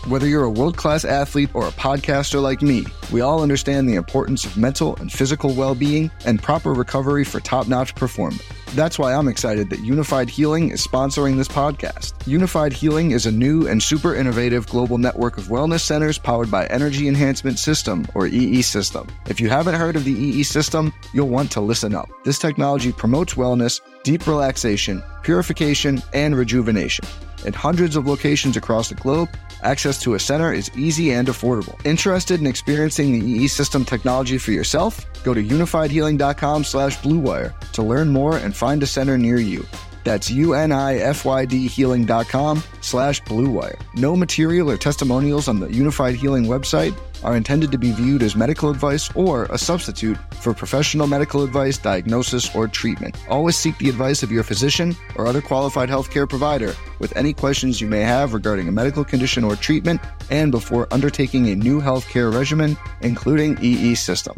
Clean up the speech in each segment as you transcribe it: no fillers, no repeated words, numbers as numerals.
Whether you're a world-class athlete or a podcaster like me, we all understand the importance of mental and physical well-being and proper recovery for top-notch performance. That's why I'm excited that Unified Healing is sponsoring this podcast. Unified Healing is a new and super innovative global network of wellness centers powered by Energy Enhancement System, or EE System. If you haven't heard of the EE System, you'll want to listen up. This technology promotes wellness, deep relaxation, purification, and rejuvenation. In hundreds of locations across the globe, access to a center is easy and affordable. Interested in experiencing the EE System technology for yourself? Go to unifiedhealing.com/bluewire to learn more and find a center near you. That's unifydhealing.com/bluewire. No material or testimonials on the Unified Healing website are intended to be viewed as medical advice or a substitute for professional medical advice, diagnosis, or treatment. Always seek the advice of your physician or other qualified healthcare provider with any questions you may have regarding a medical condition or treatment and before undertaking a new healthcare regimen, including EE System.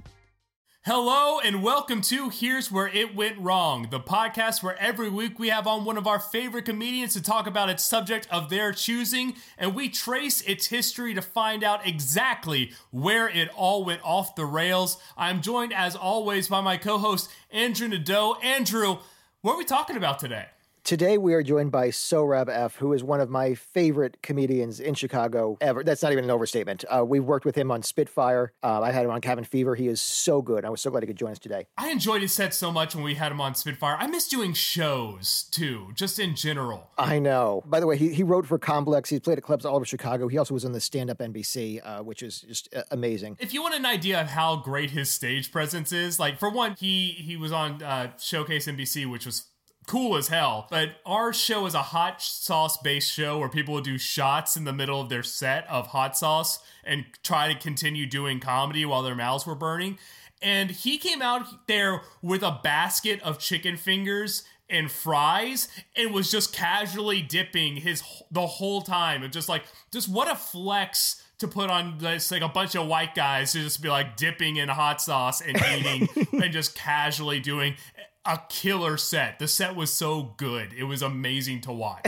Hello and welcome to Here's Where It Went Wrong, the podcast where every week we have on one of our favorite comedians to talk about its subject of their choosing, and we trace its history to find out exactly where it all went off the rails. I'm joined as always by my co-host Andrew Nadeau. Andrew, what are we talking about today? Today we are joined by Sohrab F., who is one of my favorite comedians in Chicago ever. That's not even an overstatement. We've worked with him on Spitfire. I had him on Cabin Fever. He is so good. I was so glad he could join us today. I enjoyed his set so much when we had him on Spitfire. I miss doing shows, too, just in general. I know. By the way, he wrote for Complex. He's played at clubs all over Chicago. He also was on the stand-up NBC, which is just amazing. If you want an idea of how great his stage presence is, like, for one, he was on Showcase NBC, which was cool as hell, but our show is a hot sauce based show where people will do shots in the middle of their set of hot sauce and try to continue doing comedy while their mouths were burning. And he came out there with a basket of chicken fingers and fries and was just casually dipping the whole time. And just what a flex to put on this, like a bunch of white guys to just be like dipping in hot sauce and eating and just casually doing a killer set. The set was so good. It was amazing to watch.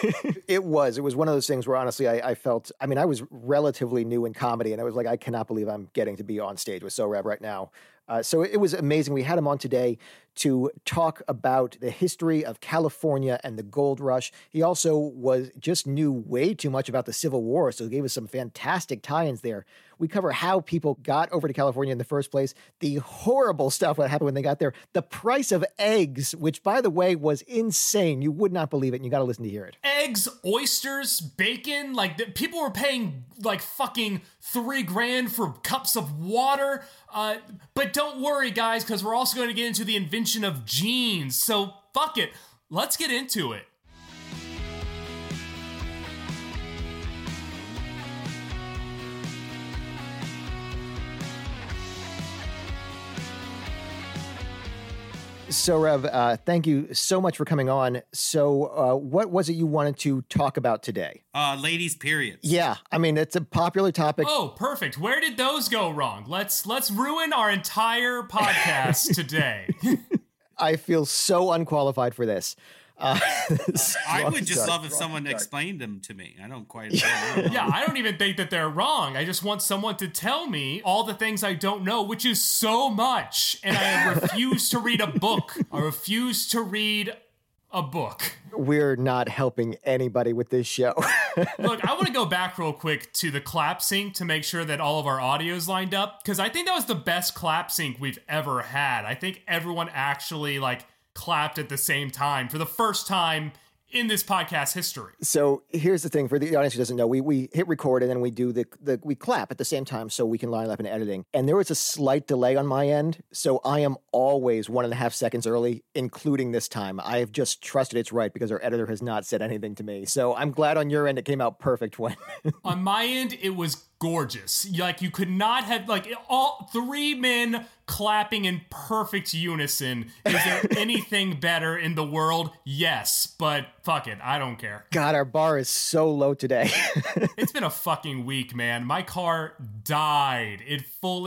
It was one of those things where honestly I felt, I was relatively new in comedy and I was like, I cannot believe I'm getting to be on stage with Sohrab right now. So it was amazing. We had him on today to talk about the history of California and the gold rush. He also knew way too much about the Civil War, so he gave us some fantastic tie-ins there. We cover how people got over to California in the first place, the horrible stuff that happened when they got there, the price of eggs, which, by the way, was insane. You would not believe it, and you got to listen to hear it. Eggs, oysters, bacon, people were paying fucking $3,000 for cups of water. But don't worry, guys, because we're also going to get into the invention of jeans. So fuck it. Let's get into it. Sohrab, thank you so much for coming on. So what was it you wanted to talk about today? Ladies' periods. Yeah, it's a popular topic. Oh, perfect. Where did those go wrong? Let's ruin our entire podcast today. I feel so unqualified for this. I would just love if someone explained them to me. I don't quite know. Yeah, I don't even think that they're wrong. I just want someone to tell me all the things I don't know, which is so much. And I refuse to read a book. I refuse to read a book. We're not helping anybody with this show. Look, I want to go back real quick to the clap sync to make sure that all of our audio's lined up, because I think that was the best clap sync we've ever had. I think everyone actually clapped at the same time for the first time in this podcast history. So here's the thing for the audience who doesn't know, we hit record and then we do we clap at the same time so we can line it up in editing. And there was a slight delay on my end. So I am always 1.5 seconds early, including this time. I have just trusted it's right because our editor has not said anything to me. So I'm glad on your end it came out perfect when. On my end, it was gorgeous. You could not have all three men clapping in perfect unison. Is there anything better in the world? Yes, but fuck it, I don't care. God, our bar is so low today. It's been a fucking week, man. My car died.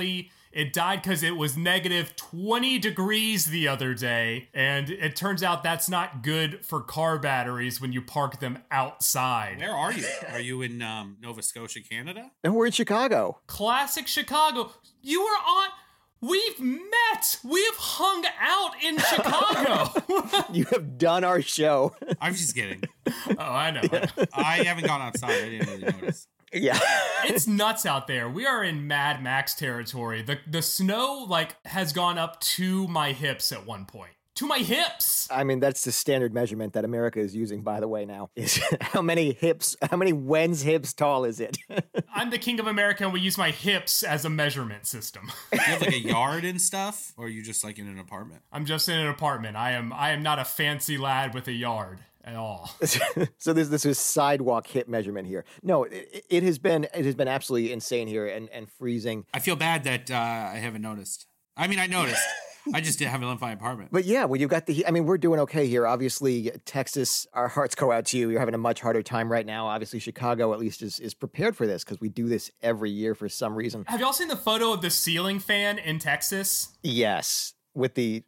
It died because it was negative 20 degrees the other day, and it turns out that's not good for car batteries when you park them outside. Where are you? Are you in Nova Scotia, Canada? And we're in Chicago. Classic Chicago. You were on... We've met! We've hung out in Chicago! You have done our show. I'm just kidding. Oh, I know. I haven't gone outside. I didn't really notice. Yeah. It's nuts out there. We are in Mad Max territory. The snow, has gone up to my hips at one point. To my hips! I mean, that's the standard measurement that America is using, by the way, now. Is how many Wen's hips tall is it? I'm the king of America, and we use my hips as a measurement system. Do you have a yard and stuff? Or are you just in an apartment? I'm just in an apartment. I am not a fancy lad with a yard at all. So this is sidewalk hip measurement here. No, it has been absolutely insane here and freezing. I feel bad that I haven't noticed. I mean, I noticed. I just haven't left my apartment. But yeah, well, you've got we're doing okay here. Obviously, Texas, our hearts go out to you. You're having a much harder time right now. Obviously, Chicago at least is prepared for this because we do this every year for some reason. Have y'all seen the photo of the ceiling fan in Texas? Yes, with the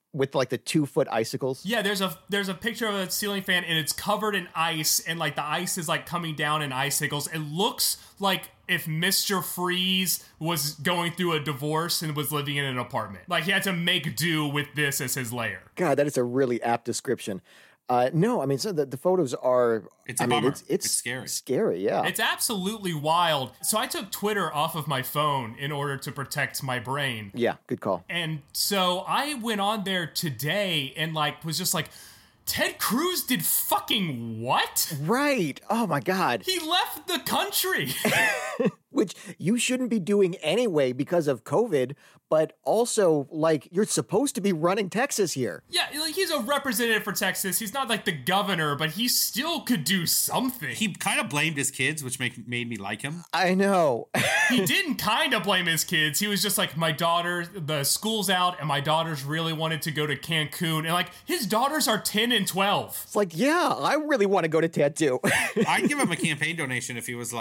2-foot icicles. Yeah, there's a picture of a ceiling fan and it's covered in ice and the ice is coming down in icicles. It looks like if Mr. Freeze was going through a divorce and was living in an apartment. He had to make do with this as his lair. God, that is a really apt description. No, I mean, so the photos are... It's a bummer. It's scary. Scary, yeah. It's absolutely wild. So I took Twitter off of my phone in order to protect my brain. Yeah, good call. And so I went on there today and was just Ted Cruz did fucking what? Right. Oh my God. He left the country. Which you shouldn't be doing anyway because of COVID, but also, you're supposed to be running Texas here. Yeah, he's a representative for Texas. He's not the governor, but he still could do something. He kind of blamed his kids, which made me like him. I know. He didn't kind of blame his kids. He was just my daughter, the school's out, and my daughters really wanted to go to Cancun. And, his daughters are 10 and 12. It's yeah, I really want to go to Tattoo. I'd give him a campaign donation if he was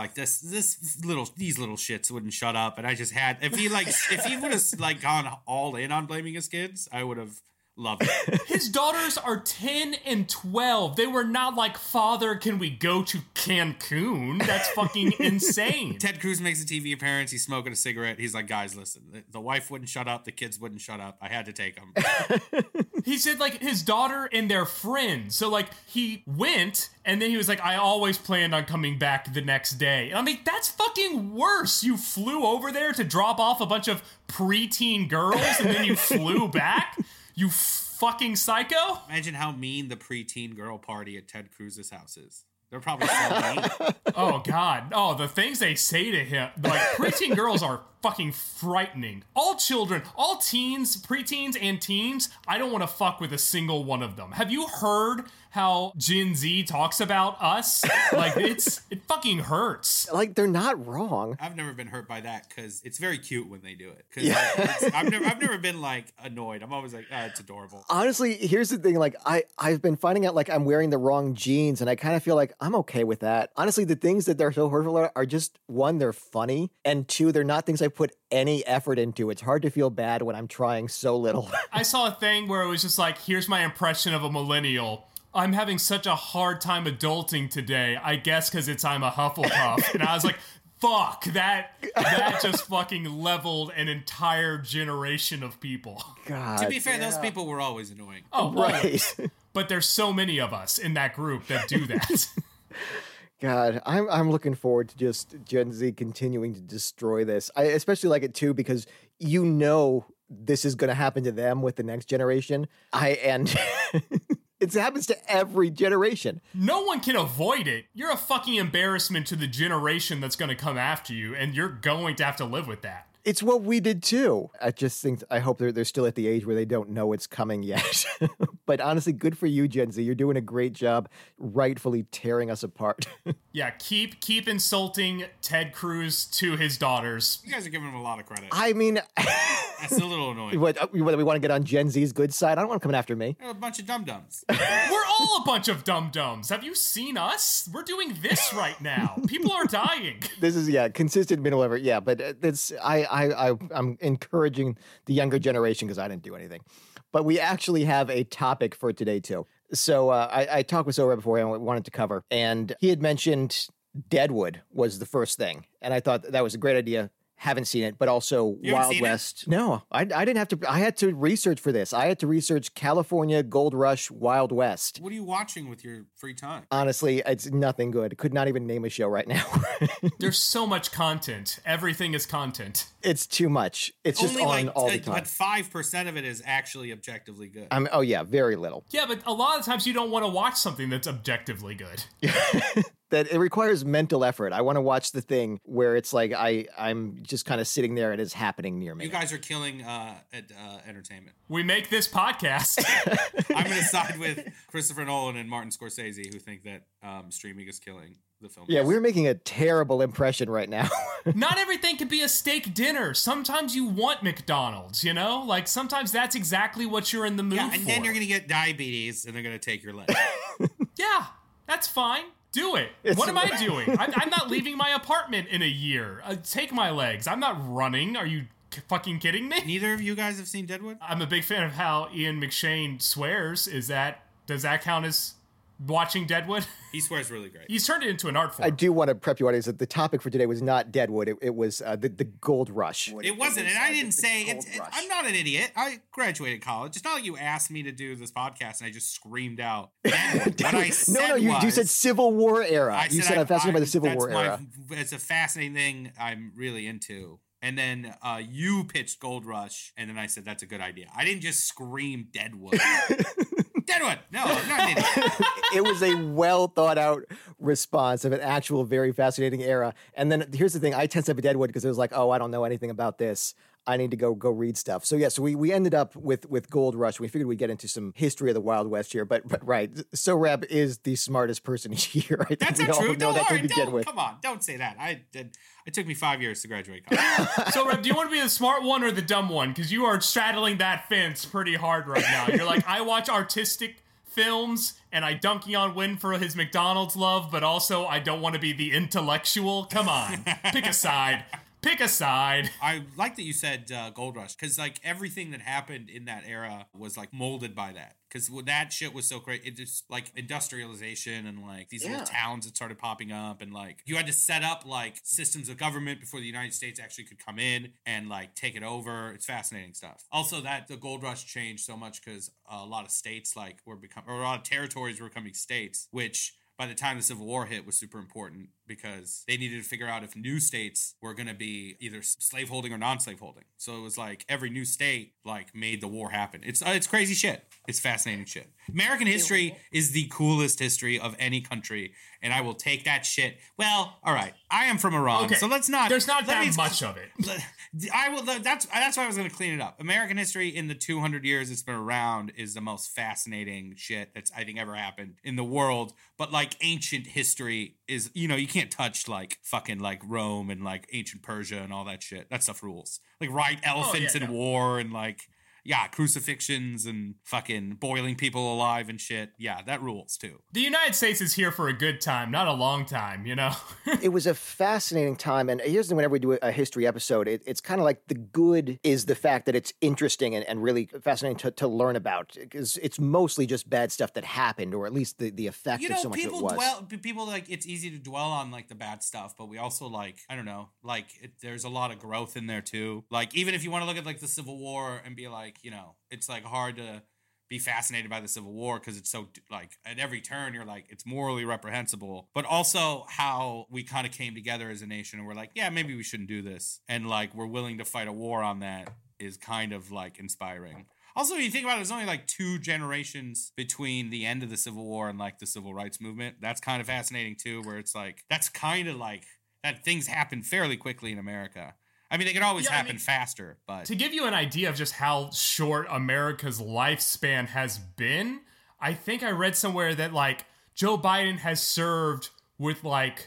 these little shits wouldn't shut up. And I just had, if he would have gone all in on blaming his kids, I would have loved it. His daughters are 10 and 12. They were not Father, can we go to Cancun? That's fucking insane. Ted Cruz makes a TV appearance. He's smoking a cigarette. He's like, guys, listen, the wife wouldn't shut up. The kids wouldn't shut up. I had to take them. He said his daughter and their friends. So he went and then he was I always planned on coming back the next day. And I mean, that's fucking worse. You flew over there to drop off a bunch of preteen girls and then you flew back? You fucking psycho? Imagine how mean the preteen girl party at Ted Cruz's house is. They're probably so mean. Oh, God. Oh, the things they say to him. Preteen girls are fucking frightening. All children, all teens, preteens and teens, I don't want to fuck with a single one of them. Have you heard how Gen Z talks about us? It fucking hurts. They're not wrong. I've never been hurt by that because it's very cute when they do it. Because I've never been annoyed. I'm always it's adorable. Honestly, here's the thing. I've been finding out I'm wearing the wrong jeans and I kind of feel I'm okay with that. Honestly, the things that they're so hurtful are just, one, they're funny, and two, they're not things I put any effort into. It's hard to feel bad when I'm trying so little. I saw a thing where it was just here's my impression of a millennial. I'm having such a hard time adulting today. I guess because I'm a Hufflepuff. And I was fuck, that just fucking leveled an entire generation of people. God. To be fair, those people were always annoying. Oh, right. But there's so many of us in that group that do that. God, I'm looking forward to just Gen Z continuing to destroy this. I especially like it too because this is going to happen to them with the next generation. It happens to every generation. No one can avoid it. You're a fucking embarrassment to the generation that's going to come after you, and you're going to have to live with that. It's what we did too. I hope they're still at the age where they don't know it's coming yet. But honestly, good for you, Gen Z. You're doing a great job rightfully tearing us apart. Yeah, keep insulting Ted Cruz to his daughters. You guys are giving him a lot of credit. I mean... That's a little annoying. Whether we want to get on Gen Z's good side, I don't want to come after me. You're a bunch of dum-dums. We're all a bunch of dum-dums. Have you seen us? We're doing this right now. People are dying. This is, consistent middle ever. Yeah, but I'm encouraging the younger generation because I didn't do anything. But we actually have a topic for today, too. So I talked with Sorab before I wanted to cover, and he had mentioned Deadwood was the first thing. And I thought that was a great idea. Haven't seen it, but also Wild West. No, I didn't have to. I had to research for this. I had to research California Gold Rush Wild West. What are you watching with your free time? Honestly, it's nothing good. Could not even name a show right now. There's so much content. Everything is content. It's too much. It's just only on all the time. But 5% of it is actually objectively good. Oh yeah, very little. Yeah, but a lot of times you don't want to watch something that's objectively good. That it requires mental effort. I want to watch the thing where it's like I'm just kind of sitting there and it's happening near me. You guys are killing entertainment. We make this podcast. I'm going to side with Christopher Nolan and Martin Scorsese, who think that streaming is killing the film. Yeah, we're making a terrible impression right now. Not everything can be a steak dinner. Sometimes you want McDonald's, you know? Like, sometimes that's exactly what you're in the mood for. Yeah, and then you're going to get diabetes, and they're going to take your leg. Yeah, that's fine. Do it. What am I doing? I'm not leaving my apartment in a year. Take my legs. I'm not running. Are you fucking kidding me? Neither of you guys have seen Deadwood? I'm a big fan of how Ian McShane swears. Does that count as watching Deadwood? He swears really great. He's turned it into an art form. I do want to prep you audience that the topic for today was not Deadwood. It was the Gold Rush. It wasn't, and I didn't say I'm not an idiot. I graduated college. It's not like you asked me to do this podcast and I just screamed out. What I said you said Civil War era. You said I'm fascinated by the Civil War era. It's a fascinating thing I'm really into. And then you pitched Gold Rush, and then I said that's a good idea. I didn't just scream Deadwood. Deadwood! No, I'm not an idiot. It was a well thought out response of an actual very fascinating era. And then here's the thing: I tensed up at Deadwood because it was like, oh, I don't know anything about this. I need to go read stuff. So so we ended up with Gold Rush. We figured we'd get into some history of the Wild West here, but right, Sorab is the smartest person here. I think that's not true. Don't come on, don't say that. It took me 5 years to graduate college. Sorab, do you want to be the smart one or the dumb one? Because you are straddling that fence pretty hard right now. You're like, I watch artistic films and I dunk Eon Wynn for his McDonald's love, but also I don't want to be the intellectual. Come on, pick a side. Pick a side. I like that you said Gold Rush, because like everything that happened in that era was like molded by that. Because that shit was so great. It just like industrialization and like these little towns that started popping up, and like you had to set up like systems of government before the United States actually could come in and like take it over. It's fascinating stuff. Also, that the Gold Rush changed so much because a lot of states a lot of territories were becoming states, which by the time the Civil War hit was super important because they needed to figure out if new states were going to be either slaveholding or non-slaveholding. So it was like every new state like made the war happen. It's crazy shit. It's fascinating shit. American history is the coolest history of any country, and I will take that shit. Well, all right. I am from Iran, so let's not. There's not that much of it. I will. That's why I was going to clean it up. American history in the 200 years it's been around is the most fascinating shit that's I think ever happened in the world. But like ancient history is, you can't touch like fucking like Rome and like ancient Persia and all that shit. That stuff rules. Like elephants in war and like. Yeah, crucifixions and fucking boiling people alive and shit. Yeah, that rules too. The United States is here for a good time, not a long time, you know? It was a fascinating time. And here's the thing, whenever we do a history episode, it's kind of like the good is the fact that it's interesting and really fascinating to learn about. Because it's mostly just bad stuff that happened, or at least the effect of so much of it was. People like, it's easy to dwell on like the bad stuff, but we also like, I don't know, like there's a lot of growth in there too. Like even if you want to look at like the Civil War and be like, it's like hard to be fascinated by the Civil War because it's so like at every turn you're like it's morally reprehensible, but also how we kind of came together as a nation and we're like, yeah, maybe we shouldn't do this, and like we're willing to fight a war on that is kind of like inspiring. Also, when you think about it, there's only like 2 generations between the end of the Civil War and like the Civil Rights Movement. That's kind of fascinating too, where it's like that's kind of like that things happen fairly quickly in America. I mean, they could always happen faster, but... To give you an idea of just how short America's lifespan has been, I think I read somewhere that, like, Joe Biden has served with, like,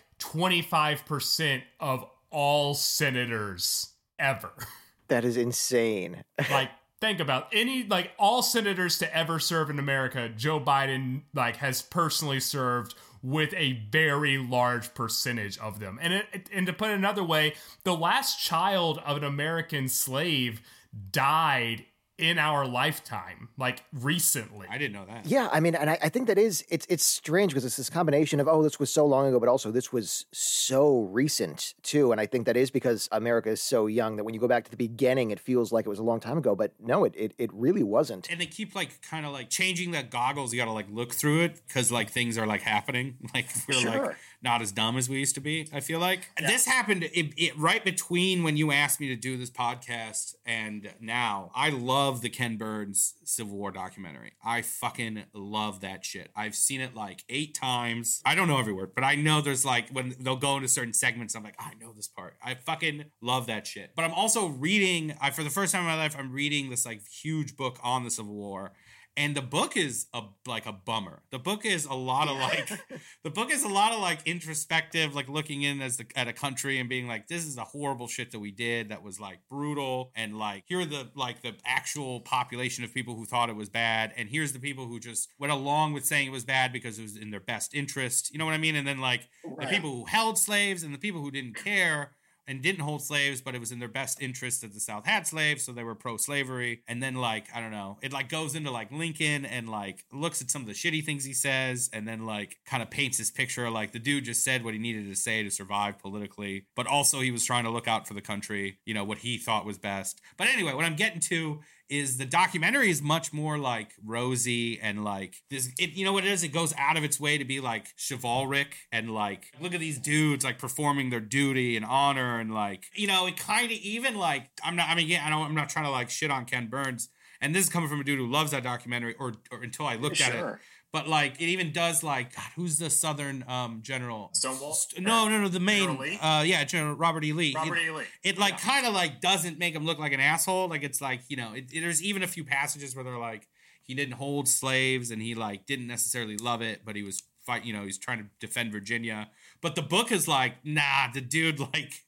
25% of all senators ever. That is insane. Like, think about all senators to ever serve in America, Joe Biden, like, has personally served with a very large percentage of them. And to put it another way, the last child of an American slave died in our lifetime, like recently. I didn't know that. Yeah, I mean, and I think that it's strange because it's this combination of, this was so long ago, but also this was so recent too. And I think that is because America is so young that when you go back to the beginning, it feels like it was a long time ago, but no, it really wasn't. And they keep like kind of like changing the goggles. You got to like look through it because like things are like happening. Like we're like not as dumb as we used to be, I feel like. Yeah. This happened it right between when you asked me to do this podcast and now. I love the Ken Burns Civil War documentary. I fucking love that shit. I've seen it like 8 times. I don't know every word, but I know there's like when they'll go into certain segments, I'm like, I know this part. I fucking love that shit. But I'm also reading, for the first time in my life, I'm reading this like huge book on the Civil War. And the book is a bummer. The book is a lot of like introspective, like looking in at a country and being like, this is the horrible shit that we did that was like brutal. And like, here are the actual population of people who thought it was bad. And here's the people who just went along with saying it was bad because it was in their best interest. You know what I mean? And then like the people who held slaves and the people who didn't care and didn't hold slaves, but it was in their best interest that the South had slaves, so they were pro-slavery. And then, like, I don't know, it, like, goes into, like, Lincoln and, like, looks at some of the shitty things he says and then, like, kind of paints this picture of, like, the dude just said what he needed to say to survive politically, but also he was trying to look out for the country, you know, what he thought was best. But anyway, what I'm getting to is the documentary is much more like rosy and like this, you know what it is? It goes out of its way to be like chivalric and like, look at these dudes like performing their duty and honor and like, you know, it kind of even like, I'm not trying to like shit on Ken Burns. And this is coming from a dude who loves that documentary or until I looked at it. But like it even does like, God, who's the Southern general? Stonewall? No, the main General Lee? General Robert E. Lee. It like kind of like doesn't make him look like an asshole. Like it's like, you know, there's even a few passages where they're like he didn't hold slaves and he like didn't necessarily love it, but he was he's trying to defend Virginia. But the book is like, nah, the dude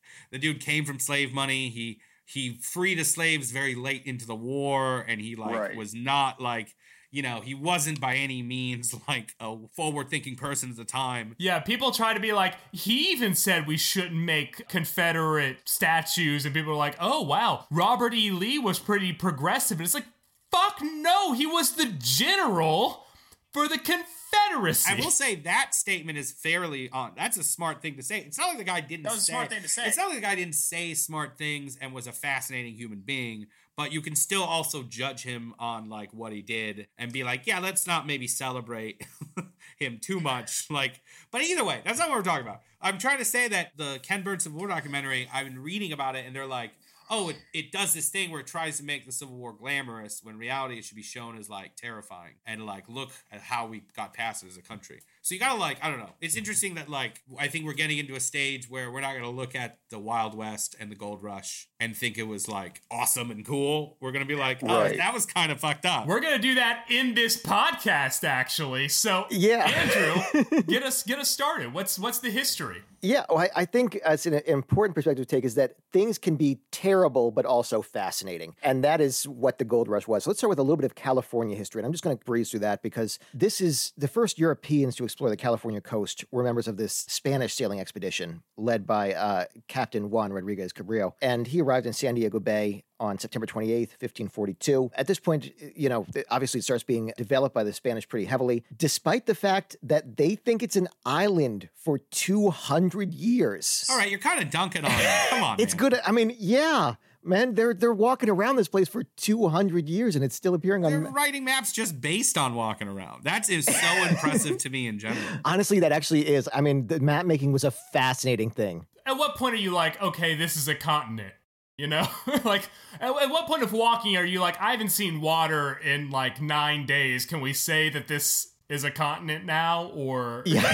came from slave money. He freed his slaves very late into the war and he was not like, you know, he wasn't by any means like a forward-thinking person at the time. Yeah, people try to be like, he even said we shouldn't make Confederate statues, and people are like, oh, wow, Robert E. Lee was pretty progressive. And it's like, fuck no, he was the general for the Confederacy. I will say that statement is fairly on. That's a smart thing to say. It's not like the guy didn't say. That was a smart thing to say. It's not like the guy didn't say smart things and was a fascinating human being. But you can still also judge him on like what he did and be like, yeah, let's not maybe celebrate him too much. Like, but either way, that's not what we're talking about. I'm trying to say that the Ken Burns Civil War documentary, I've been reading about it and they're like, oh, it does this thing where it tries to make the Civil War glamorous when in reality it should be shown as like terrifying and like look at how we got past it as a country. So you gotta like, I don't know. It's interesting that like, I think we're getting into a stage where we're not gonna look at the Wild West and the Gold Rush and think it was like awesome and cool. We're gonna be like, that was kind of fucked up. We're gonna do that in this podcast actually. So yeah, Andrew, get us started. What's the history? Yeah, well, I think it's an important perspective to take is that things can be terrible, but also fascinating. And that is what the Gold Rush was. So let's start with a little bit of California history. And I'm just going to breeze through that because this is the first Europeans to explore the California coast were members of this Spanish sailing expedition led by Captain Juan Rodriguez Cabrillo. And he arrived in San Diego Bay on September 28th, 1542. At this point, you know, obviously it starts being developed by the Spanish pretty heavily, despite the fact that they think it's an island for 200 years. All right, you're kind of dunking on it. Come on, It's good. I mean, yeah, man, they're walking around this place for 200 years and it's still appearing on... They're writing maps just based on walking around. That is so impressive to me in general. Honestly, that actually is. I mean, the map making was a fascinating thing. At what point are you like, okay, this is a continent? You know, like at what point of walking are you like, I haven't seen water in like 9 days. Can we say that this is a continent now? Or yeah.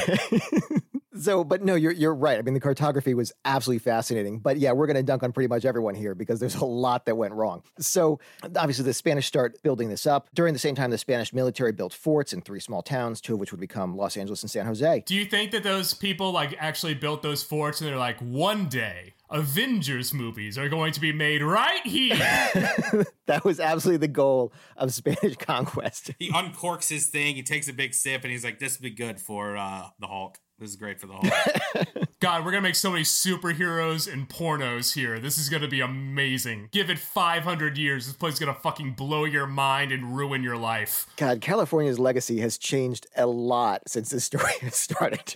So, but no, you're right. I mean, the cartography was absolutely fascinating. But yeah, we're going to dunk on pretty much everyone here because there's a lot that went wrong. So obviously the Spanish start building this up. During the same time, the Spanish military built forts in 3 small towns, 2 of which would become Los Angeles and San Jose. Do you think that those people like actually built those forts and they're like, one day Avengers movies are going to be made right here. That was absolutely the goal of Spanish conquest. He uncorks his thing, he takes a big sip, and he's like, this would be good for the Hulk. This is great for the Hulk. God, we're going to make so many superheroes and pornos here. This is going to be amazing. Give it 500 years. This place is going to fucking blow your mind and ruin your life. God, California's legacy has changed a lot since this story has started.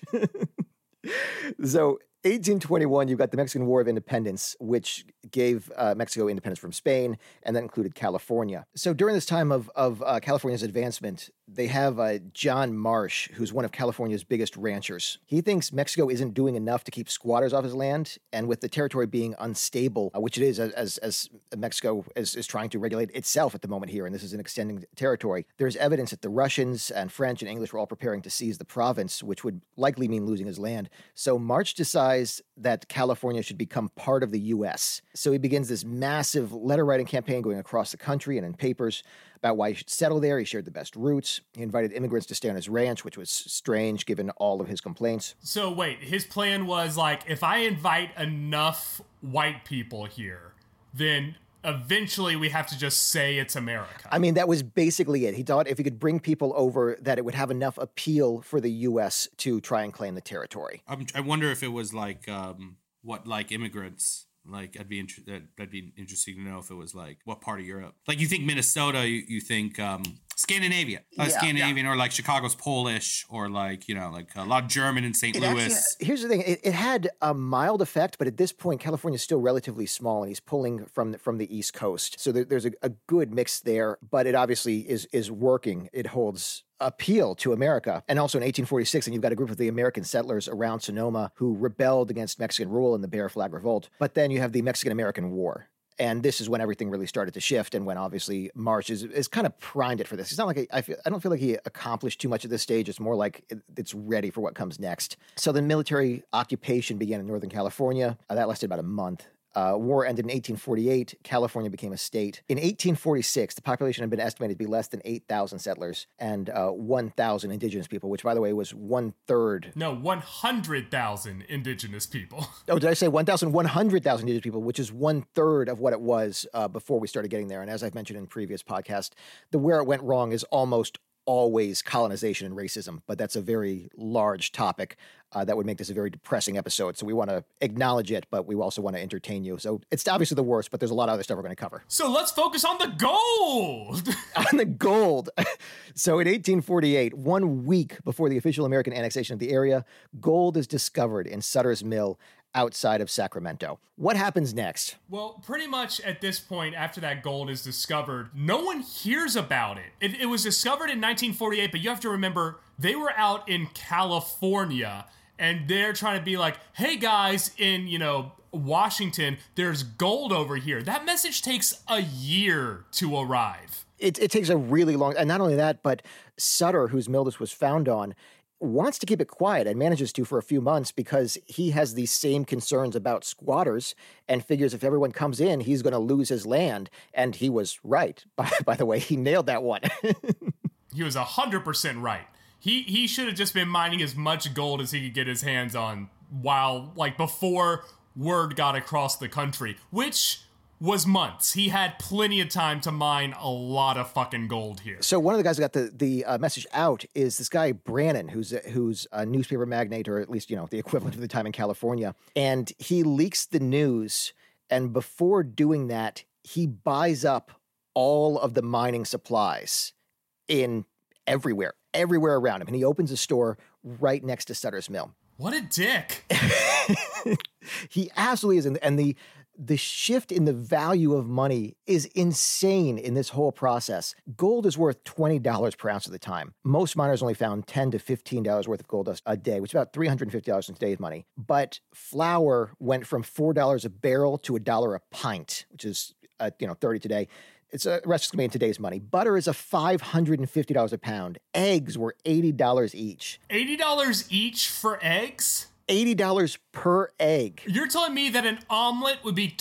So 1821, you've got the Mexican War of Independence, which gave Mexico independence from Spain, and that included California. So during this time of California's advancement, they have John Marsh, who's one of California's biggest ranchers. He thinks Mexico isn't doing enough to keep squatters off his land, and with the territory being unstable, which it is as Mexico is trying to regulate itself at the moment here, and this is an extending territory, there's evidence that the Russians and French and English were all preparing to seize the province, which would likely mean losing his land. So March decides that California should become part of the U.S. So he begins this massive letter-writing campaign going across the country and in papers about why he should settle there. He shared the best routes. He invited immigrants to stay on his ranch, which was strange given all of his complaints. So wait, his plan was like, if I invite enough white people here, then eventually we have to just say it's America. I mean, that was basically it. He thought if he could bring people over, that it would have enough appeal for the U.S. to try and claim the territory. I wonder if it was like what like immigrants. Like, that'd be interesting to know if it was like what part of Europe. Like, you think Minnesota, you think Scandinavia, Scandinavian, or like Chicago's Polish, or like, you know, like a lot of German in St. Louis. Here's the thing: it had a mild effect, but at this point, California is still relatively small, and he's pulling from the East Coast, so there's a good mix there. But it obviously is working. It holds appeal to America. And also in 1846, and you've got a group of the American settlers around Sonoma who rebelled against Mexican rule in the Bear Flag Revolt. But then you have the Mexican-American War. And this is when everything really started to shift, and when obviously Marsh is kind of primed it for this. It's not like I don't feel like he accomplished too much at this stage. It's more like it's ready for what comes next. So the military occupation began in Northern California. That lasted about a month. War ended in 1848. California became a state. In 1846, the population had been estimated to be less than 8,000 settlers and 1,000 indigenous people, which, by the way, was 1/3. No, 100,000 indigenous people. Oh, did I say 1,000? 100,000 indigenous people, which is 1/3 of what it was before we started getting there. And as I've mentioned in previous podcasts, where it went wrong is almost always colonization and racism, but that's a very large topic that would make this a very depressing episode. So we want to acknowledge it, but we also want to entertain you. So it's obviously the worst, but there's a lot of other stuff we're going to cover. So let's focus on the gold! On the gold. So in 1848, 1 week before the official American annexation of the area, gold is discovered in Sutter's Mill outside of Sacramento. What happens next? Well, pretty much at this point, after that gold is discovered, no one hears about it. It was discovered in 1948, but you have to remember, they were out in California, and they're trying to be like, hey guys, in, Washington, there's gold over here. That message takes a year to arrive. It takes a really long, and not only that, but Sutter, whose mill this was found on, wants to keep it quiet and manages to for a few months because he has these same concerns about squatters and figures if everyone comes in, he's going to lose his land. And he was right. By the way, he nailed that one. He was 100% right. He should have just been mining as much gold as he could get his hands on before word got across the country, which was months. He had plenty of time to mine a lot of fucking gold here. So one of the guys who got the message out is this guy Brannon, who's a newspaper magnate, or at least the equivalent of the time in California, and he leaks the news. And before doing that, he buys up all of the mining supplies in everywhere around him, and he opens a store right next to Sutter's Mill. What a dick! He absolutely is, and the shift in the value of money is insane in this whole process. Gold is worth $20 per ounce at the time. Most miners only found $10 to $15 worth of gold a day, which is about $350 in today's money. But flour went from $4 a barrel to $1 a pint, which is $30 today. It's a rest in today's money. Butter is $550 a pound. Eggs were $80 each. $80 each for eggs? $80 per egg. You're telling me that an omelet would be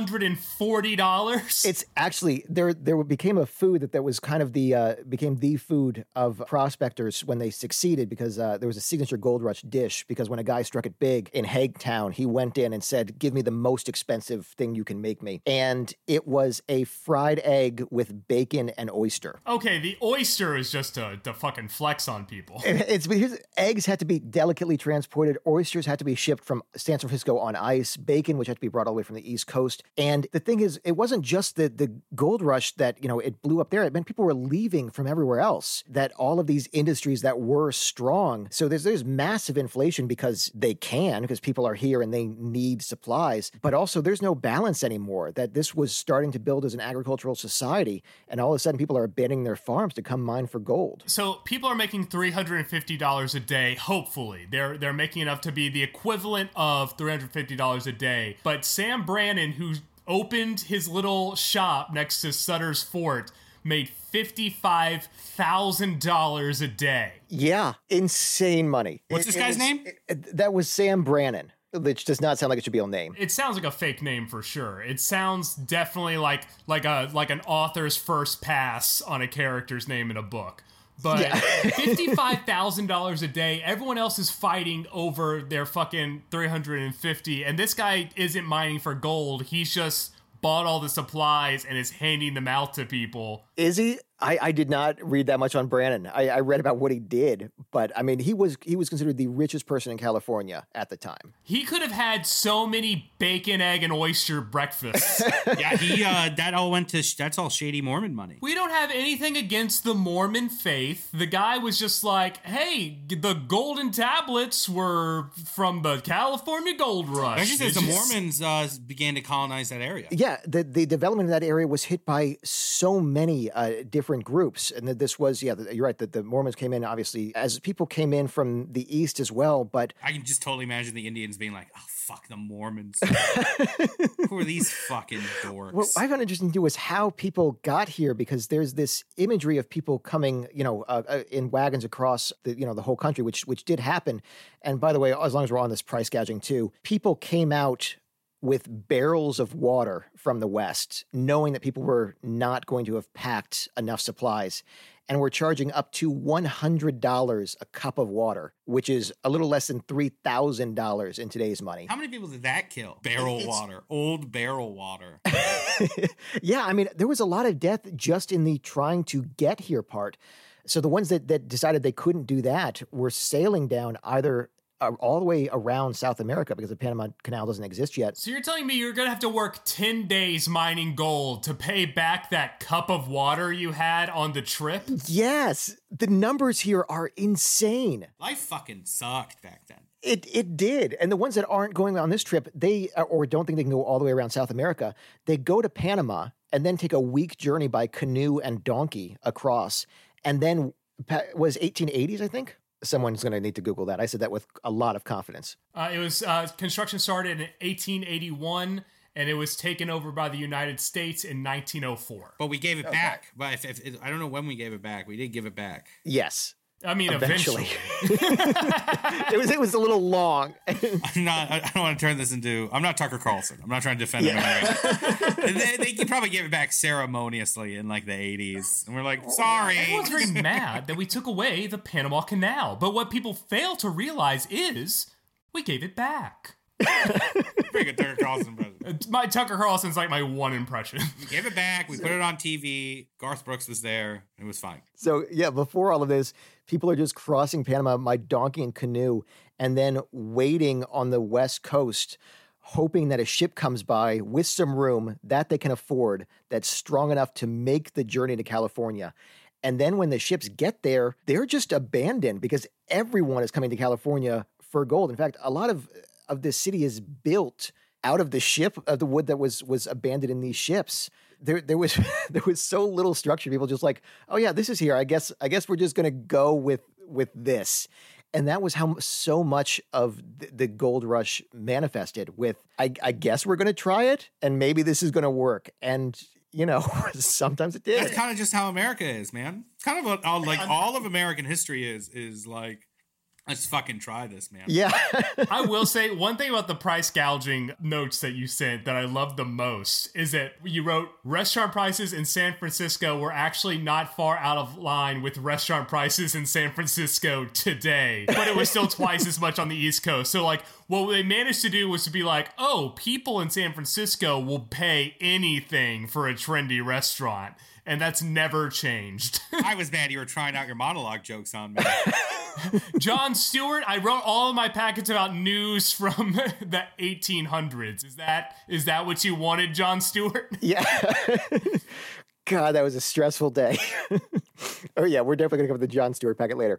$240? It's actually there became a food that was kind of became the food of prospectors when they succeeded, because there was a signature Gold Rush dish, because when a guy struck it big in Hagtown, he went in and said, "Give me the most expensive thing you can make me." And it was a fried egg with bacon and oyster. Okay, the oyster is just to fucking flex on people. It's because eggs had to be delicately transported, oysters had to be shipped from San Francisco on ice, bacon, which had to be brought all the way from the East Coast. And the thing is, it wasn't just the gold rush that, it blew up there. It meant people were leaving from everywhere else, that all of these industries that were strong. So there's massive inflation because people are here and they need supplies. But also there's no balance anymore, that this was starting to build as an agricultural society. And all of a sudden people are abandoning their farms to come mine for gold. So people are making $350 a day, hopefully. They're making enough to be the equivalent of $350 a day. But Sam Brannan, who opened his little shop next to Sutter's Fort, made $55,000 a day. Yeah, insane money. What's this guy's name? That was Sam Brannan, which does not sound like it should be a name. It sounds like a fake name for sure. It sounds definitely like an author's first pass on a character's name in a book. But yeah. $55,000 a day, everyone else is fighting over their fucking $350, and this guy isn't mining for gold. He's just bought all the supplies and is handing them out to people. Is he? I did not read that much on Brannan. I read about what he did, but I mean, he was considered the richest person in California at the time. He could have had so many bacon, egg, and oyster breakfasts. Yeah, that's all shady Mormon money. We don't have anything against the Mormon faith. The guy was just like, hey, the golden tablets were from the California Gold Rush. Actually says the Mormons began to colonize that area. Yeah, the development of that area was hit by so many different groups. And that this was, you're right, that the Mormons came in, obviously, as people came in from the East as well, but... I can just totally imagine the Indians being like, oh, fuck the Mormons. Who are these fucking dorks? What I found interesting, too, was how people got here, because there's this imagery of people coming, in wagons across the whole country, which did happen. And by the way, as long as we're on this price gouging, too, people came out with barrels of water from the West, knowing that people were not going to have packed enough supplies, and were charging up to $100 a cup of water, which is a little less than $3,000 in today's money. How many people did that kill? Old barrel water. Yeah, I mean, there was a lot of death just in the trying to get here part. So the ones that decided they couldn't do that were sailing down either all the way around South America, because the Panama Canal doesn't exist yet. So you're telling me you're going to have to work 10 days mining gold to pay back that cup of water you had on the trip? Yes. The numbers here are insane. Life fucking sucked back then. It did. And the ones that aren't going on this trip, or don't think they can go all the way around South America, they go to Panama and then take a week journey by canoe and donkey across. And then was 1880s, I think? Someone's going to need to Google that. I said that with a lot of confidence. It was construction started in 1881, and it was taken over by the United States in 1904. But we gave it back. But if I don't know when we gave it back. We did give it back. Yes. I mean, eventually. It was a little long. I don't want to turn this into... I'm not Tucker Carlson. I'm not trying to defend him. They probably gave it back ceremoniously in like the 80s. And we're like, sorry. Everyone's very mad that we took away the Panama Canal. But what people fail to realize is we gave it back. Pretty good Tucker Carlson impression. My Tucker Carlson's like my one impression. We gave it back. We put it on TV. Garth Brooks was there. It was fine. So, yeah, before all of this, people are just crossing Panama, my donkey and canoe, and then waiting on the West Coast, hoping that a ship comes by with some room that they can afford, that's strong enough to make the journey to California. And then when the ships get there, they're just abandoned because everyone is coming to California for gold. In fact, a lot of this city is built out of the wood that was abandoned in these ships. There was so little structure. People just like, oh yeah, this is here. I guess we're just gonna go with this. And that was how so much of the gold rush manifested with, I guess we're gonna try it, and maybe this is gonna work. And sometimes it did. That's kind of just how America is, man. It's kind of like all of American history is like, Let's fucking try this, man. Yeah. I will say one thing about the price gouging notes that you sent that I love the most is that you wrote restaurant prices in San Francisco were actually not far out of line with restaurant prices in San Francisco today, but it was still twice as much on the East Coast. So like what they managed to do was to be like, oh, people in San Francisco will pay anything for a trendy restaurant. And that's never changed. I was mad you were trying out your monologue jokes on me. Jon Stewart, I wrote all of my packets about news from the 1800s. Is that what you wanted, Jon Stewart? Yeah. God, that was a stressful day. Oh yeah, we're definitely gonna cover the Jon Stewart packet later.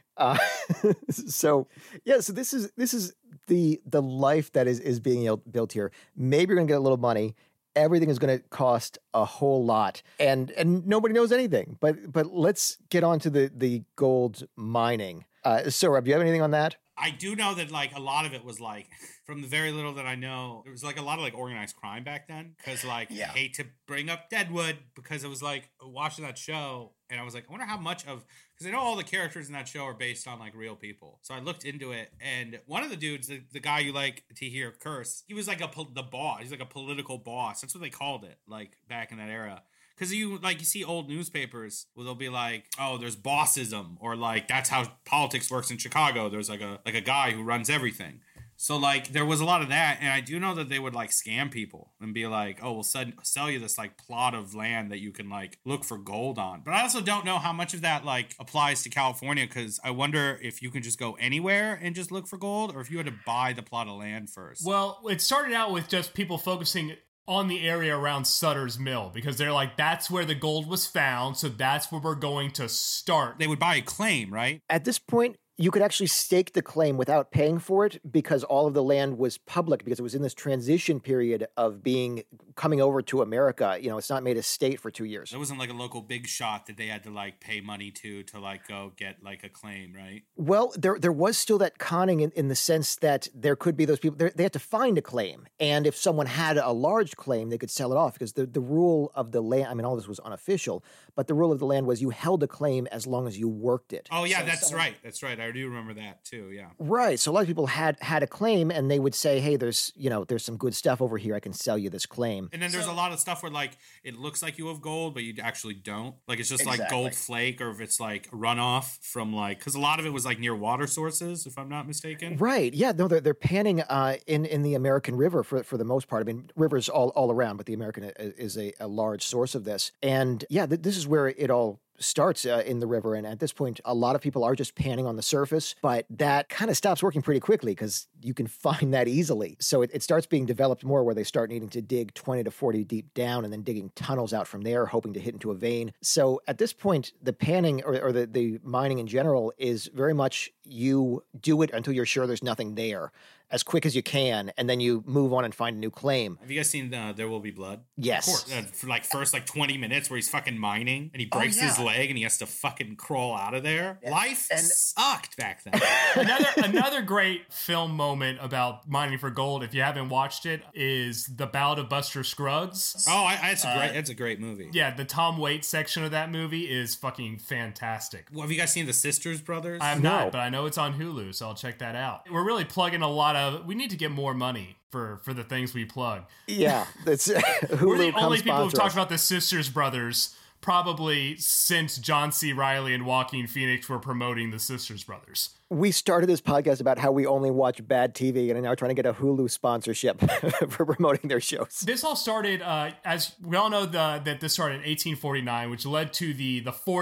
So this is the life that is being built here. Maybe you're gonna get a little money. Everything is going to cost a whole lot, and nobody knows anything. But let's get on to the gold mining. So, Rob, do you have anything on that? I do know that like a lot of it was like, from the very little that I know, there was like a lot of like organized crime back then. Because like, I hate to bring up Deadwood, because it was like watching that show and I was like, I wonder how much of, because I know all the characters in that show are based on like real people. So I looked into it, and one of the dudes, the guy you like to hear curse, he was like the boss. He's like a political boss. That's what they called it, like back in that era. Because you see old newspapers where they'll be like, oh, there's bossism, or like that's how politics works in Chicago. There's like a guy who runs everything. So like there was a lot of that, and I do know that they would like scam people and be like, oh, we'll sell you this like plot of land that you can like look for gold on. But I also don't know how much of that like applies to California, because I wonder if you can just go anywhere and just look for gold, or if you had to buy the plot of land first. Well, it started out with just people focusing on the area around Sutter's Mill, because they're like, that's where the gold was found, so that's where we're going to start. They would buy a claim, right? At this point, you could actually stake the claim without paying for it, because all of the land was public, because it was in this transition period of coming over to America. You know, it's not made a state for 2 years. There wasn't like a local big shot that they had to like pay money to like go get like a claim, right? Well, there was still that conning in the sense that there could be those people, they had to find a claim. And if someone had a large claim, they could sell it off, because the rule of the land, I mean, all this was unofficial, but the rule of the land was you held a claim as long as you worked it. Oh yeah, so that's right. That's right. I do remember that too, yeah. Right. So a lot of people had a claim, and they would say, hey, there's some good stuff over here. I can sell you this claim. And then there's a lot of stuff where like it looks like you have gold, but you actually don't. Like it's just like gold flake, or if it's like runoff from like, because a lot of it was like near water sources, if I'm not mistaken. Right. Yeah. No, they're panning in the American River for the most part. I mean, rivers all around, but the American is a large source of this. And yeah, this is where it all starts in the river. And at this point, a lot of people are just panning on the surface, but that kind of stops working pretty quickly, because you can find that easily. So it starts being developed more, where they start needing to dig 20 to 40 deep down, and then digging tunnels out from there, hoping to hit into a vein. So at this point, the panning or the mining in general is very much, you do it until you're sure there's nothing there, as quick as you can, and then you move on and find a new claim. Have you guys seen There Will Be Blood? Yes. Of course. For like first like 20 minutes where he's fucking mining and he breaks his leg and he has to fucking crawl out of there. Yeah. Life sucked back then. Another great film moment about mining for gold, if you haven't watched it, is The Ballad of Buster Scruggs. Oh, that's a great movie. Yeah, the Tom Waits section of that movie is fucking fantastic. Well, have you guys seen The Sisters Brothers? I have not, but I know it's on Hulu, so I'll check that out. We're really plugging a lot of, we need to get more money for the things we plug. Yeah, that's Hulu. We're the only people who've talked about the Sisters Brothers probably since John C. Reilly and Joaquin Phoenix were promoting the Sisters Brothers. We started this podcast about how we only watch bad TV, and are now trying to get a Hulu sponsorship for promoting their shows. This all started, as we all know, that this started in 1849, which led to the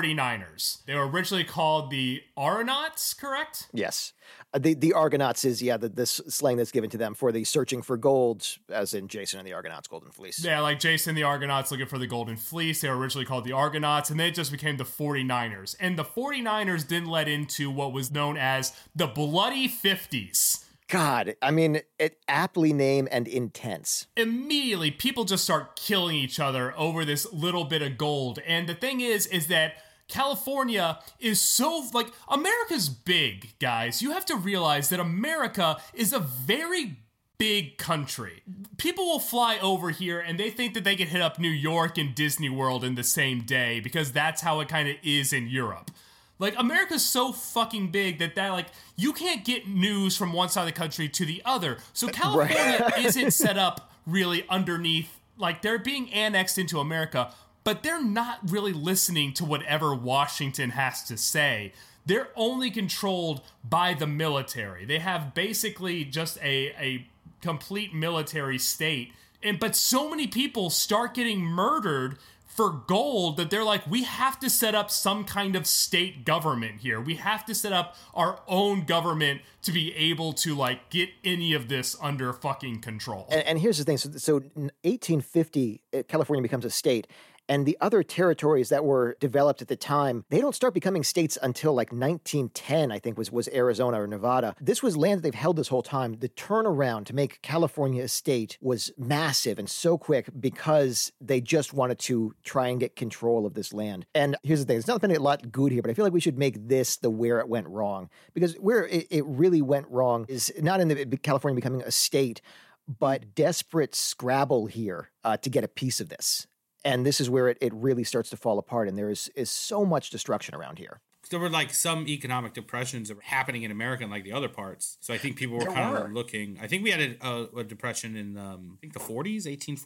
49ers. They were originally called the Aeronauts, correct? Yes. The Argonauts is, this slang that's given to them for the searching for gold, as in Jason and the Argonauts' Golden Fleece. Yeah, like Jason and the Argonauts looking for the Golden Fleece. They were originally called the Argonauts, and they just became the 49ers. And the 49ers then led into what was known as the Bloody 50s. God, I mean, it aptly named and intense. Immediately, people just start killing each other over this little bit of gold. And the thing is that California is so, like, America's big, guys. You have to realize that America is a very big country. People will fly over here and they think that they can hit up New York and Disney World in the same day, because that's how it kind of is in Europe. Like, America's so fucking big that like, you can't get news from one side of the country to the other. So California isn't set up really underneath, like, they're being annexed into America, but they're not really listening to whatever Washington has to say. They're only controlled by the military. They have basically just a complete military state. But so many people start getting murdered for gold that they're like, we have to set up some kind of state government here. We have to set up our own government to be able to, like, get any of this under fucking control. And here's the thing. So in 1850, California becomes a state. And the other territories that were developed at the time, they don't start becoming states until like 1910, I think was Arizona or Nevada. This was land that they've held this whole time. The turnaround to make California a state was massive and so quick because they just wanted to try and get control of this land. And here's the thing, it's not been a lot good here, but I feel like we should make this the where it went wrong. Because where it really went wrong is not in the California becoming a state, but desperate scrabble here to get a piece of this. And this is where it really starts to fall apart. And there is so much destruction around here. There were like some economic depressions that were happening in America and like the other parts. So I think people were kind of looking. I think we had a depression in I think the 40s,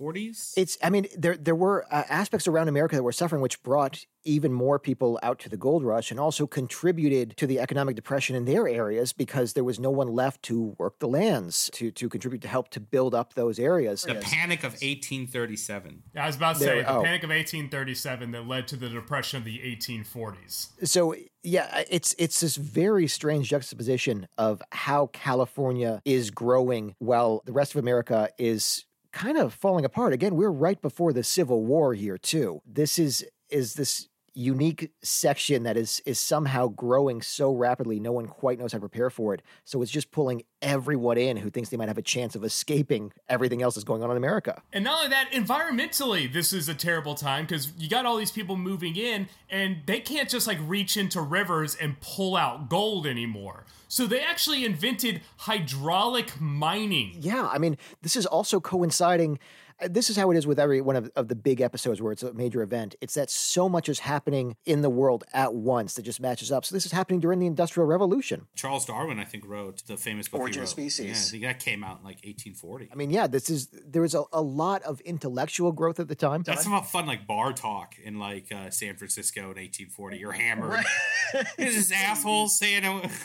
1840s. There were aspects around America that were suffering, which brought even more people out to the gold rush and also contributed to the economic depression in their areas because there was no one left to work the lands to contribute to help to build up those areas. The Panic of 1837. I was about to say, the Panic of 1837 that led to the Depression of the 1840s. So, yeah, it's this very strange juxtaposition of how California is growing while the rest of America is kind of falling apart. Again, we're right before the Civil War here, too. This is this unique section that is somehow growing so rapidly, no one quite knows how to prepare for it. So it's just pulling everyone in who thinks they might have a chance of escaping everything else that's going on in America. And not only that, environmentally, this is a terrible time because you got all these people moving in and they can't just like reach into rivers and pull out gold anymore. So they actually invented hydraulic mining. Yeah, I mean, this is also coinciding. This is how it is with every one of the big episodes where it's a major event. It's that so much is happening in the world at once that just matches up. So this is happening during the Industrial Revolution. Charles Darwin, I think, wrote the famous book Origin of Species. Yeah, I think that came out in like 1840. I mean, yeah, there was a lot of intellectual growth at the time. That's some fun like bar talk in like San Francisco in 1840. You're hammered. Right. There's this asshole saying,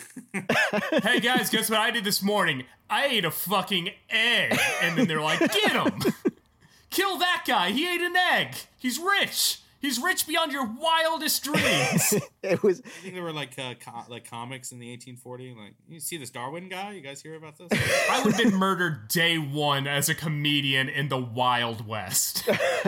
"Hey guys, guess what I did this morning? I ate a fucking egg." And then they're like, "Get him! Kill that guy! He ate an egg! He's rich! He's rich beyond your wildest dreams!" It was. I think there were like comics in the 1840. Like, you see this Darwin guy? You guys hear about this? I would have been murdered day one as a comedian in the Wild West.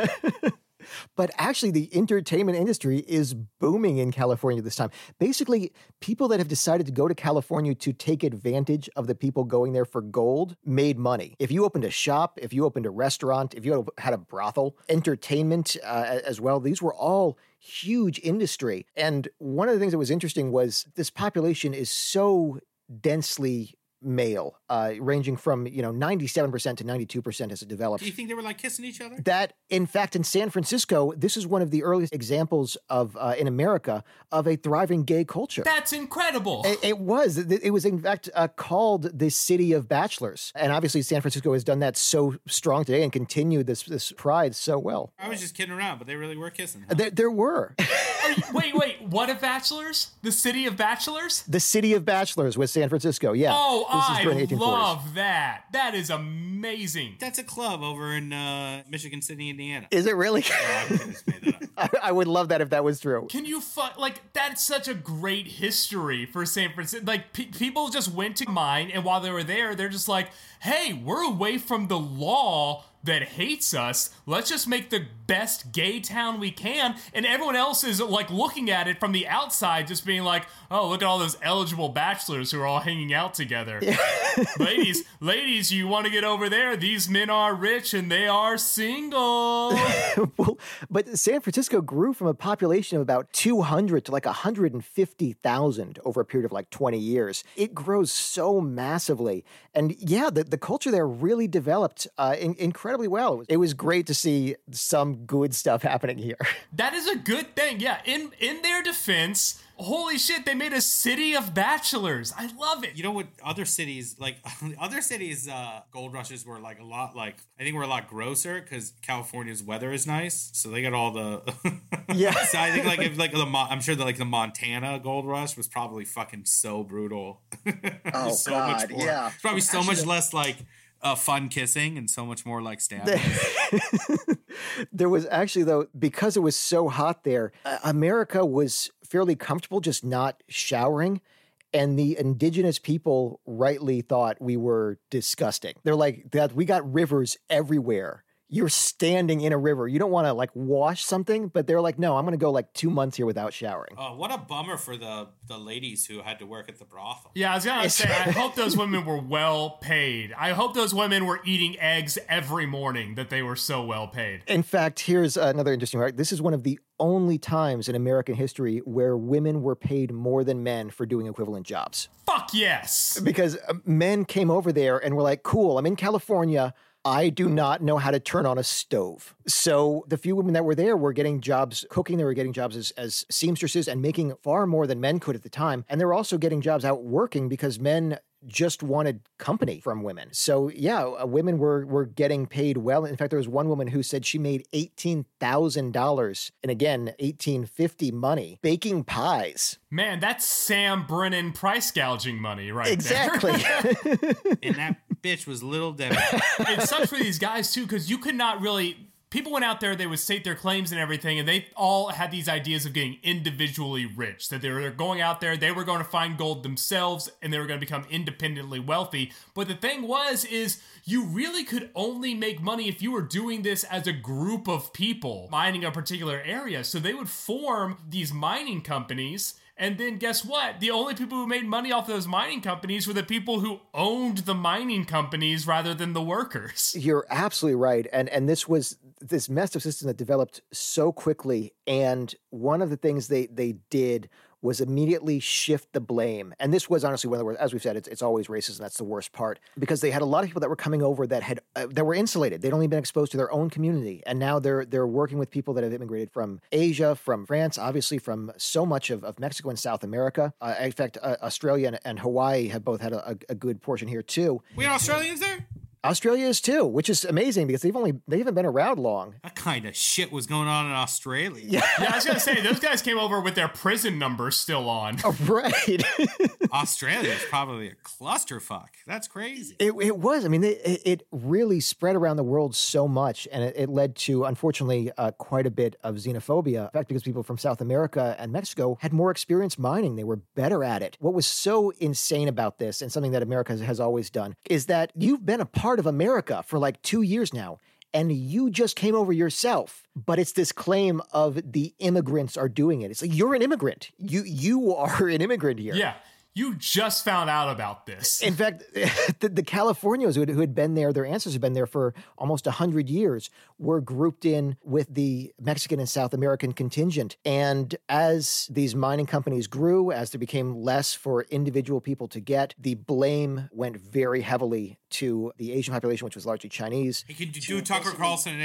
But actually, the entertainment industry is booming in California this time. Basically, people that have decided to go to California to take advantage of the people going there for gold made money. If you opened a shop, if you opened a restaurant, if you had a brothel, entertainment as well, these were all huge industry. And one of the things that was interesting was this population is so densely male, ranging from 97% to 92% as it developed. Do you think they were like kissing each other? That, in fact, in San Francisco, this is one of the earliest examples of in America of a thriving gay culture. That's incredible. It was. It was in fact called the City of Bachelors, and obviously San Francisco has done that so strong today and continued this pride so well. I was just kidding around, but they really were kissing. Huh? There were. Wait, what of Bachelors? The City of Bachelors? The City of Bachelors was San Francisco. Yeah. Oh, I love that. That is amazing. That's a club over in Michigan City, Indiana. Is it really? I just made that up. I would love that if that was true. Can you that's such a great history for San Francisco. Like, people just went to mine, and while they were there, they're just like, hey, we're away from the law that hates us. Let's just make the best gay town we can. And everyone else is like looking at it from the outside, just being like, oh, look at all those eligible bachelors who are all hanging out together. Yeah. ladies, you want to get over there? These men are rich and they are single. Well, but San Francisco grew from a population of about 200 to like 150,000 over a period of like 20 years. It grows so massively. And yeah, the culture there really developed incredibly incredibly well. It was great to see some good stuff happening here. That is a good thing. Yeah, in their defense, holy shit, they made a city of bachelors. I love it. You know what? Other cities, gold rushes were like I think we're a lot grosser because California's weather is nice, so they got all the. Yeah. So I think I'm sure that the Montana gold rush was probably fucking so brutal. Oh so God, much more. yeah. It's probably so much less fun kissing and so much more like stabbing. There was actually, though, because it was so hot there, America was fairly comfortable just not showering. And the indigenous people rightly thought we were disgusting. They're like, that we got rivers everywhere. You're standing in a river. You don't want to wash something, but they're like, no, I'm going to go 2 months here without showering. Oh, what a bummer for the ladies who had to work at the brothel. Yeah, I was going to say, I hope those women were well paid. I hope those women were eating eggs every morning, that they were so well paid. In fact, here's another interesting fact. This is one of the only times in American history where women were paid more than men for doing equivalent jobs. Fuck yes. Because men came over there and were like, cool, I'm in California. I do not know how to turn on a stove. So the few women that were there were getting jobs cooking. They were getting jobs as seamstresses and making far more than men could at the time. And they were also getting jobs out working because men just wanted company from women. So yeah, women were getting paid well. In fact, there was one woman who said she made $18,000, and again, 1850 money, baking pies. Man, that's Sam Brennan price gouging money right exactly. there. And that bitch was Little Debbie. It sucks for these guys, too, because you could not really... People went out there, they would state their claims and everything, and they all had these ideas of getting individually rich, that they were going out there, they were going to find gold themselves, and they were going to become independently wealthy. But the thing is you really could only make money if you were doing this as a group of people mining a particular area. So they would form these mining companies. And then guess what? The only people who made money off those mining companies were the people who owned the mining companies rather than the workers. You're absolutely right. And this was this messed up system that developed so quickly. And one of the things they did was immediately shift the blame. And this was honestly one of the worst. As we've said, it's always racism. That's the worst part, because they had a lot of people that were coming over that had that were insulated. They'd only been exposed to their own community, and now they're working with people that have immigrated from Asia, from France, obviously from so much of Mexico and South America. In fact, Australia and Hawaii have both had a good portion here too. We had Australians there? Australia is too, which is amazing because they haven't been around long. That kind of shit was going on in Australia. Yeah, I was going to say, those guys came over with their prison numbers still on. Oh, right. Australia is probably a clusterfuck. That's crazy. It was. I mean, it really spread around the world so much, and it led to, unfortunately, quite a bit of xenophobia. In fact, because people from South America and Mexico had more experience mining. They were better at it. What was so insane about this, and something that America has always done, is that you've been a part of America for 2 years now, and you just came over yourself. But it's this claim of the immigrants are doing it. It's like, you're an immigrant. You are an immigrant here. Yeah. You just found out about this. In fact, the Californios who had been there, their ancestors had been there for almost 100 years, were grouped in with the Mexican and South American contingent. And as these mining companies grew, as there became less for individual people to get, the blame went very heavily to the Asian population, which was largely Chinese. He could do Tucker Carlson in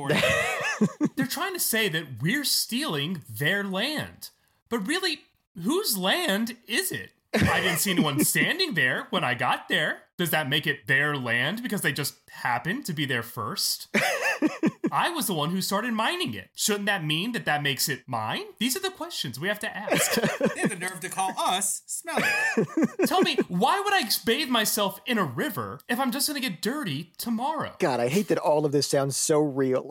1840. They're trying to say that we're stealing their land. But really, whose land is it? I didn't see anyone standing there when I got there. Does that make it their land because they just happened to be there first? I was the one who started mining it. Shouldn't that mean that makes it mine? These are the questions we have to ask. They have the nerve to call us smelly. Tell me, why would I bathe myself in a river if I'm just going to get dirty tomorrow? God, I hate that all of this sounds so real.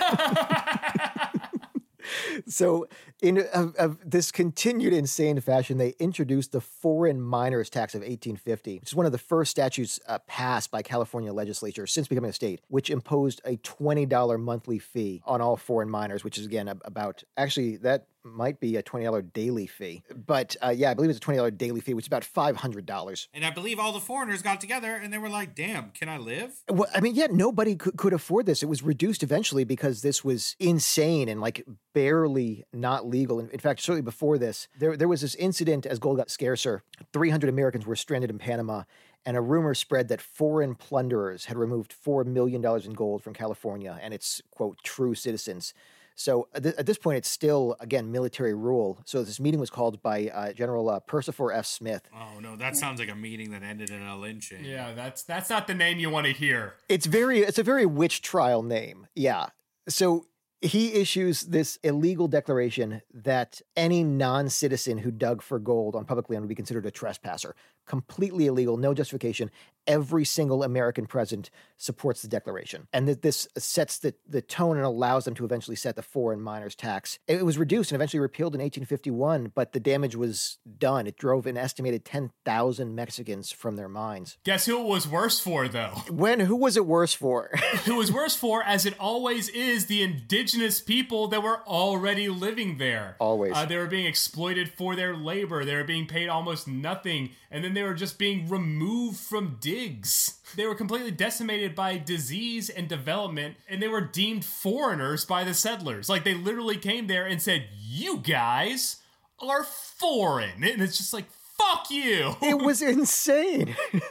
So in this continued insane fashion, they introduced the Foreign Miners Tax of 1850, which is one of the first statutes passed by California legislature since becoming a state, which imposed a $20 monthly fee on all foreign miners, which is, again, about, actually, that might be a $20 daily fee. But yeah, I believe it's a $20 daily fee, which is about $500. And I believe all the foreigners got together and they were like, damn, can I live? Well, I mean, yeah, nobody could afford this. It was reduced eventually because this was insane and like barely not legal. In fact, shortly before this, there was this incident as gold got scarcer. 300 Americans were stranded in Panama, and a rumor spread that foreign plunderers had removed $4 million in gold from California and its, quote, true citizens. So at this point, it's still, again, military rule. So this meeting was called by General Percifor F. Smith. Oh, no, that sounds like a meeting that ended in a lynching. Yeah, that's not the name you want to hear. It's a very witch trial name. Yeah. So he issues this illegal declaration that any non-citizen who dug for gold on public land would be considered a trespasser. Completely illegal, no justification. Every single American present supports the declaration. And that this sets the tone and allows them to eventually set the foreign miners tax. It was reduced and eventually repealed in 1851, but the damage was done. It drove an estimated 10,000 Mexicans from their mines. Guess who it was worse for, though? Who was it worse for? It was worse for, as it always is, the indigenous people that were already living there. Always. They were being exploited for their labor. They were being paid almost nothing. And then they were just being removed from digs. They were completely decimated by disease and development, and they were deemed foreigners by the settlers. Like, they literally came there and said, you guys are foreign. And it's just like, fuck you. It was insane.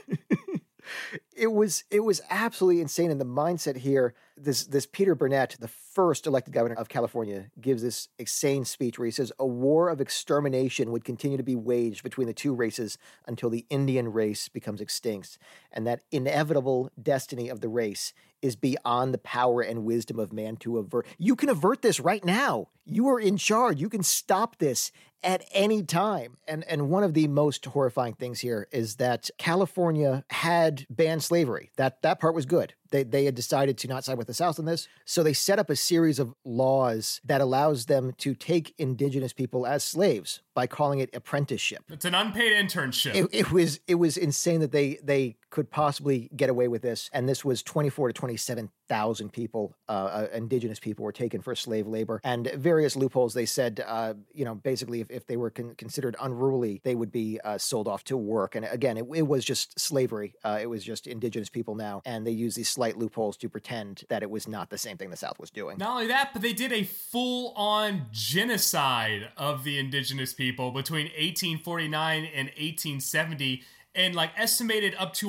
It was absolutely insane. And the mindset here, this Peter Burnett, the first elected governor of California, gives this insane speech where he says a war of extermination would continue to be waged between the two races until the Indian race becomes extinct. And that inevitable destiny of the race is beyond the power and wisdom of man to avert. You can avert this right now. You are in charge. You can stop this at any time. And one of the most horrifying things here is that California had banned slavery. That part was good. They had decided to not side with the South on this. So they set up a series of laws that allows them to take indigenous people as slaves by calling it apprenticeship. It's an unpaid internship. It was insane that they could possibly get away with this. And this was 24 to 27,000 people, indigenous people, were taken for slave labor. And various loopholes, they said, basically if they were considered unruly, they would be sold off to work. And again, it was just slavery. It was just indigenous people now. And they used these slight loopholes to pretend that it was not the same thing the South was doing. Not only that, but they did a full-on genocide of the indigenous people between 1849 and 1870, and estimated up to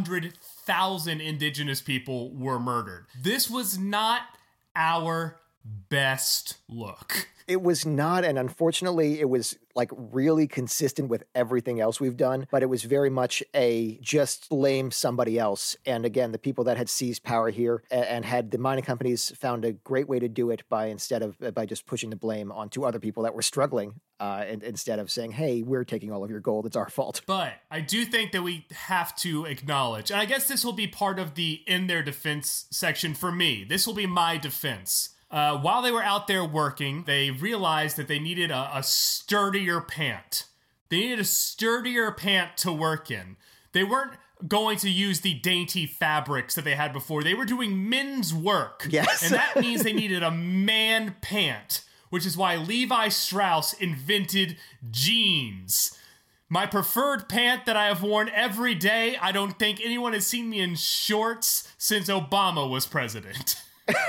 100,000 indigenous people were murdered. This was not our best look. It was not, and unfortunately, it was really consistent with everything else we've done, but it was very much a just blame somebody else. And again, the people that had seized power here and had the mining companies found a great way to do it by just pushing the blame onto other people that were struggling, and instead of saying, hey, we're taking all of your gold, it's our fault. But I do think that we have to acknowledge, and I guess this will be part of the in their defense section for me. This will be my defense. While they were out there working, they realized that they needed a sturdier pant. They needed a sturdier pant to work in. They weren't going to use the dainty fabrics that they had before. They were doing men's work. Yes. And that means they needed a man pant, which is why Levi Strauss invented jeans. My preferred pant that I have worn every day. I don't think anyone has seen me in shorts since Obama was president.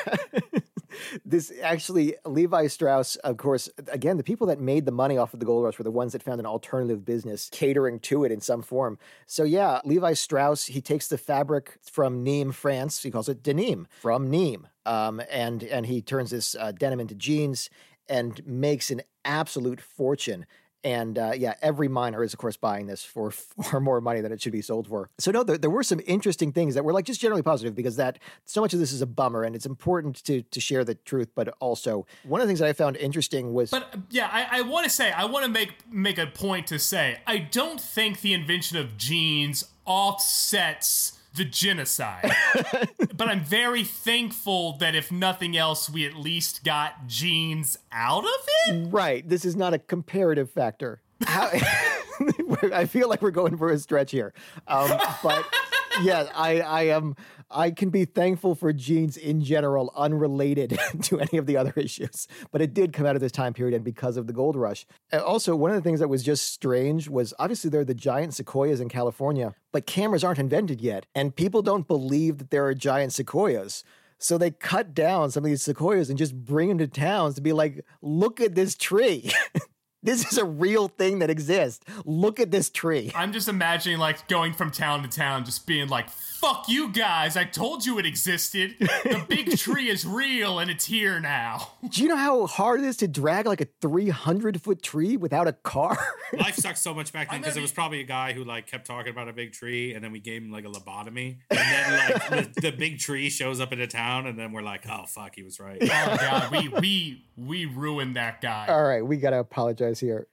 This actually, Levi Strauss, of course, again, the people that made the money off of the gold rush were the ones that found an alternative business catering to it in some form. So yeah, Levi Strauss, he takes the fabric from Nîmes, France. He calls it denim from Nîmes. And he turns this denim into jeans and makes an absolute fortune. And every miner is, of course, buying this for far more money than it should be sold for. So no, there were some interesting things that were just generally positive, because that so much of this is a bummer, and it's important to share the truth. But also, one of the things that I found interesting was, I want to make a point to say, I don't think the invention of jeans offsets the genocide. But I'm very thankful that if nothing else, we at least got jeans out of it. Right. This is not a comparative factor. I feel like we're going for a stretch here. But yeah, I can be thankful for jeans in general, unrelated to any of the other issues. But it did come out of this time period and because of the gold rush. And also, one of the things that was just strange was obviously there are the giant sequoias in California, but cameras aren't invented yet. And people don't believe that there are giant sequoias. So they cut down some of these sequoias and just bring them to towns to be like, look at this tree. This is a real thing that exists. Look at this tree. I'm just imagining like going from town to town, just being like, fuck you guys. I told you it existed. The big tree is real and it's here now. Do you know how hard it is to drag like a 300-foot tree without a car? Life sucked so much back then because it was probably a guy who like kept talking about a big tree and then we gave him like a lobotomy. And then like the big tree shows up in a town and then we're like, oh fuck, he was right. Oh god, we ruined that guy. All right, we gotta apologize here.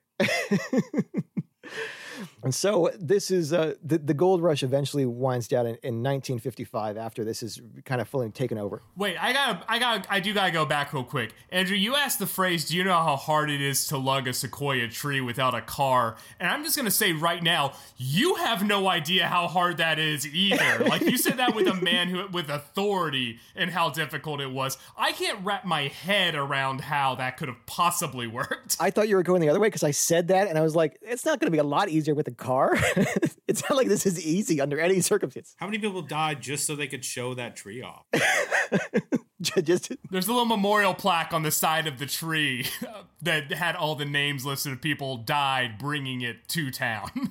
And so this is the gold rush eventually winds down in 1955 after this is kind of fully taken over. Wait, I do gotta go back real quick. Andrew, you asked the phrase, do you know how hard it is to lug a sequoia tree without a car? And I'm just gonna say right now, you have no idea how hard that is either. Like you said that with a man with authority and how difficult it was. I can't wrap my head around how that could have possibly worked. I thought you were going the other way because I said that and I was like, it's not gonna be a lot easier with a car. It's not like this is easy under any circumstance. How many people died just so they could show that tree off? There's a little memorial plaque on the side of the tree that had all the names listed of people died bringing it to town.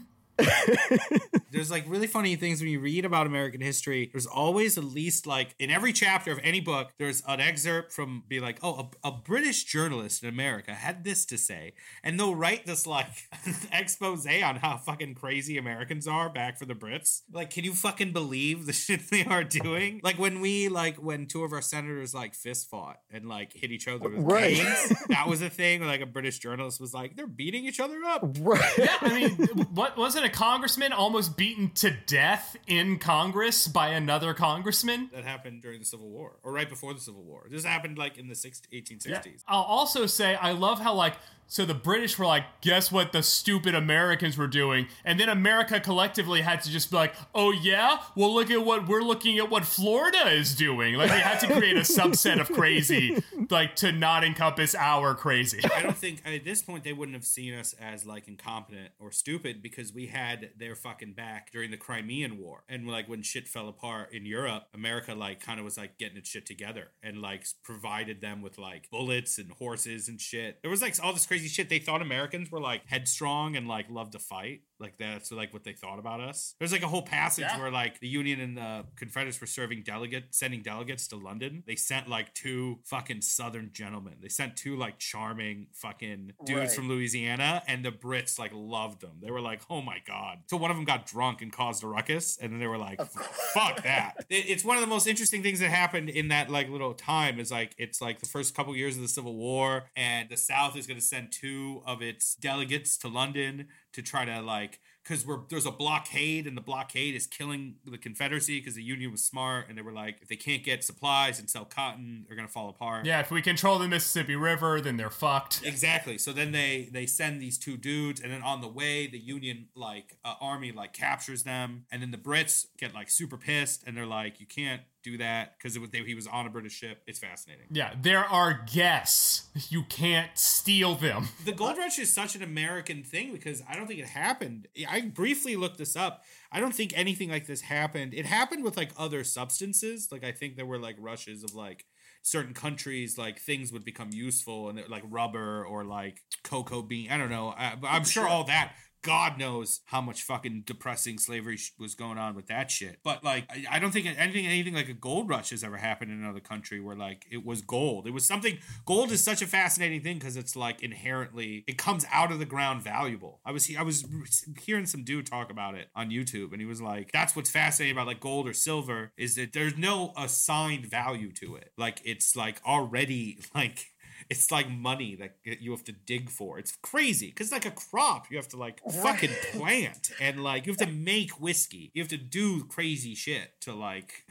There's like really funny things when you read about American history. There's always at least like in every chapter of any book, there's an excerpt from be like, oh, a British journalist in America had this to say. And they'll write this like expose on how fucking crazy Americans are back for the Brits. Like, can you fucking believe the shit they are doing? Like when two of our senators like fist fought and like hit each other with canes. That was a thing where like a British journalist was like, they're beating each other up. Right. Yeah, I mean, what wasn't a congressman almost beaten to death in Congress by another congressman? That happened during the Civil War or right before the Civil War. This happened like in the 1860s. Yeah. I'll also say I love how like so the British were like, guess what the stupid Americans were doing? And then America collectively had to just be like, oh yeah? Well, look at what Florida is doing. Like we had to create a subset of crazy, like to not encompass our crazy. I don't think at this point they wouldn't have seen us as like incompetent or stupid because we had their fucking back during the Crimean War. And like when shit fell apart in Europe, America like kind of was like getting its shit together and like provided them with like bullets and horses and shit. There was like all this crazy shit. They thought Americans were like headstrong and like loved to fight. Like that's like what they thought about us. There's like a whole passage where like the Union and the Confederates were sending delegates to London. They sent like two fucking Southern gentlemen. They sent two like charming fucking dudes from Louisiana, and the Brits like loved them. They were like, oh my god. So one of them got drunk and caused a ruckus, and then they were like, fuck that. It's one of the most interesting things that happened in that like little time is like it's like the first couple years of the Civil War, and the South is going to send two of its delegates to London to try to like, because there's a blockade and the blockade is killing the Confederacy because the Union was smart and they were like, if they can't get supplies and sell cotton, they're gonna fall apart. Yeah, if we control the Mississippi River, then they're fucked. Exactly. So then they send these two dudes, and then on the way the Union like army like captures them, and then the Brits get like super pissed and they're like, you can't do that because he was on a British ship. It's fascinating. Yeah, there are guests. You can't steal them. The gold rush is such an American thing because I don't think it happened. I briefly looked this up. I don't think anything like this happened. It happened with like other substances. Like I think there were like rushes of like certain countries, like things would become useful and like rubber or like cocoa bean. I don't know. I'm sure all that. God knows how much fucking depressing slavery was going on with that shit. But like, I don't think anything like a gold rush has ever happened in another country where like it was gold. It was something. Gold is such a fascinating thing because it's like inherently it comes out of the ground valuable. I was hearing some dude talk about it on YouTube, and he was like, "That's what's fascinating about like gold or silver is that there's no assigned value to it. Like it's like already like." It's like money that you have to dig for. It's crazy because it's like a crop you have to like fucking plant, and like you have to make whiskey. You have to do crazy shit to like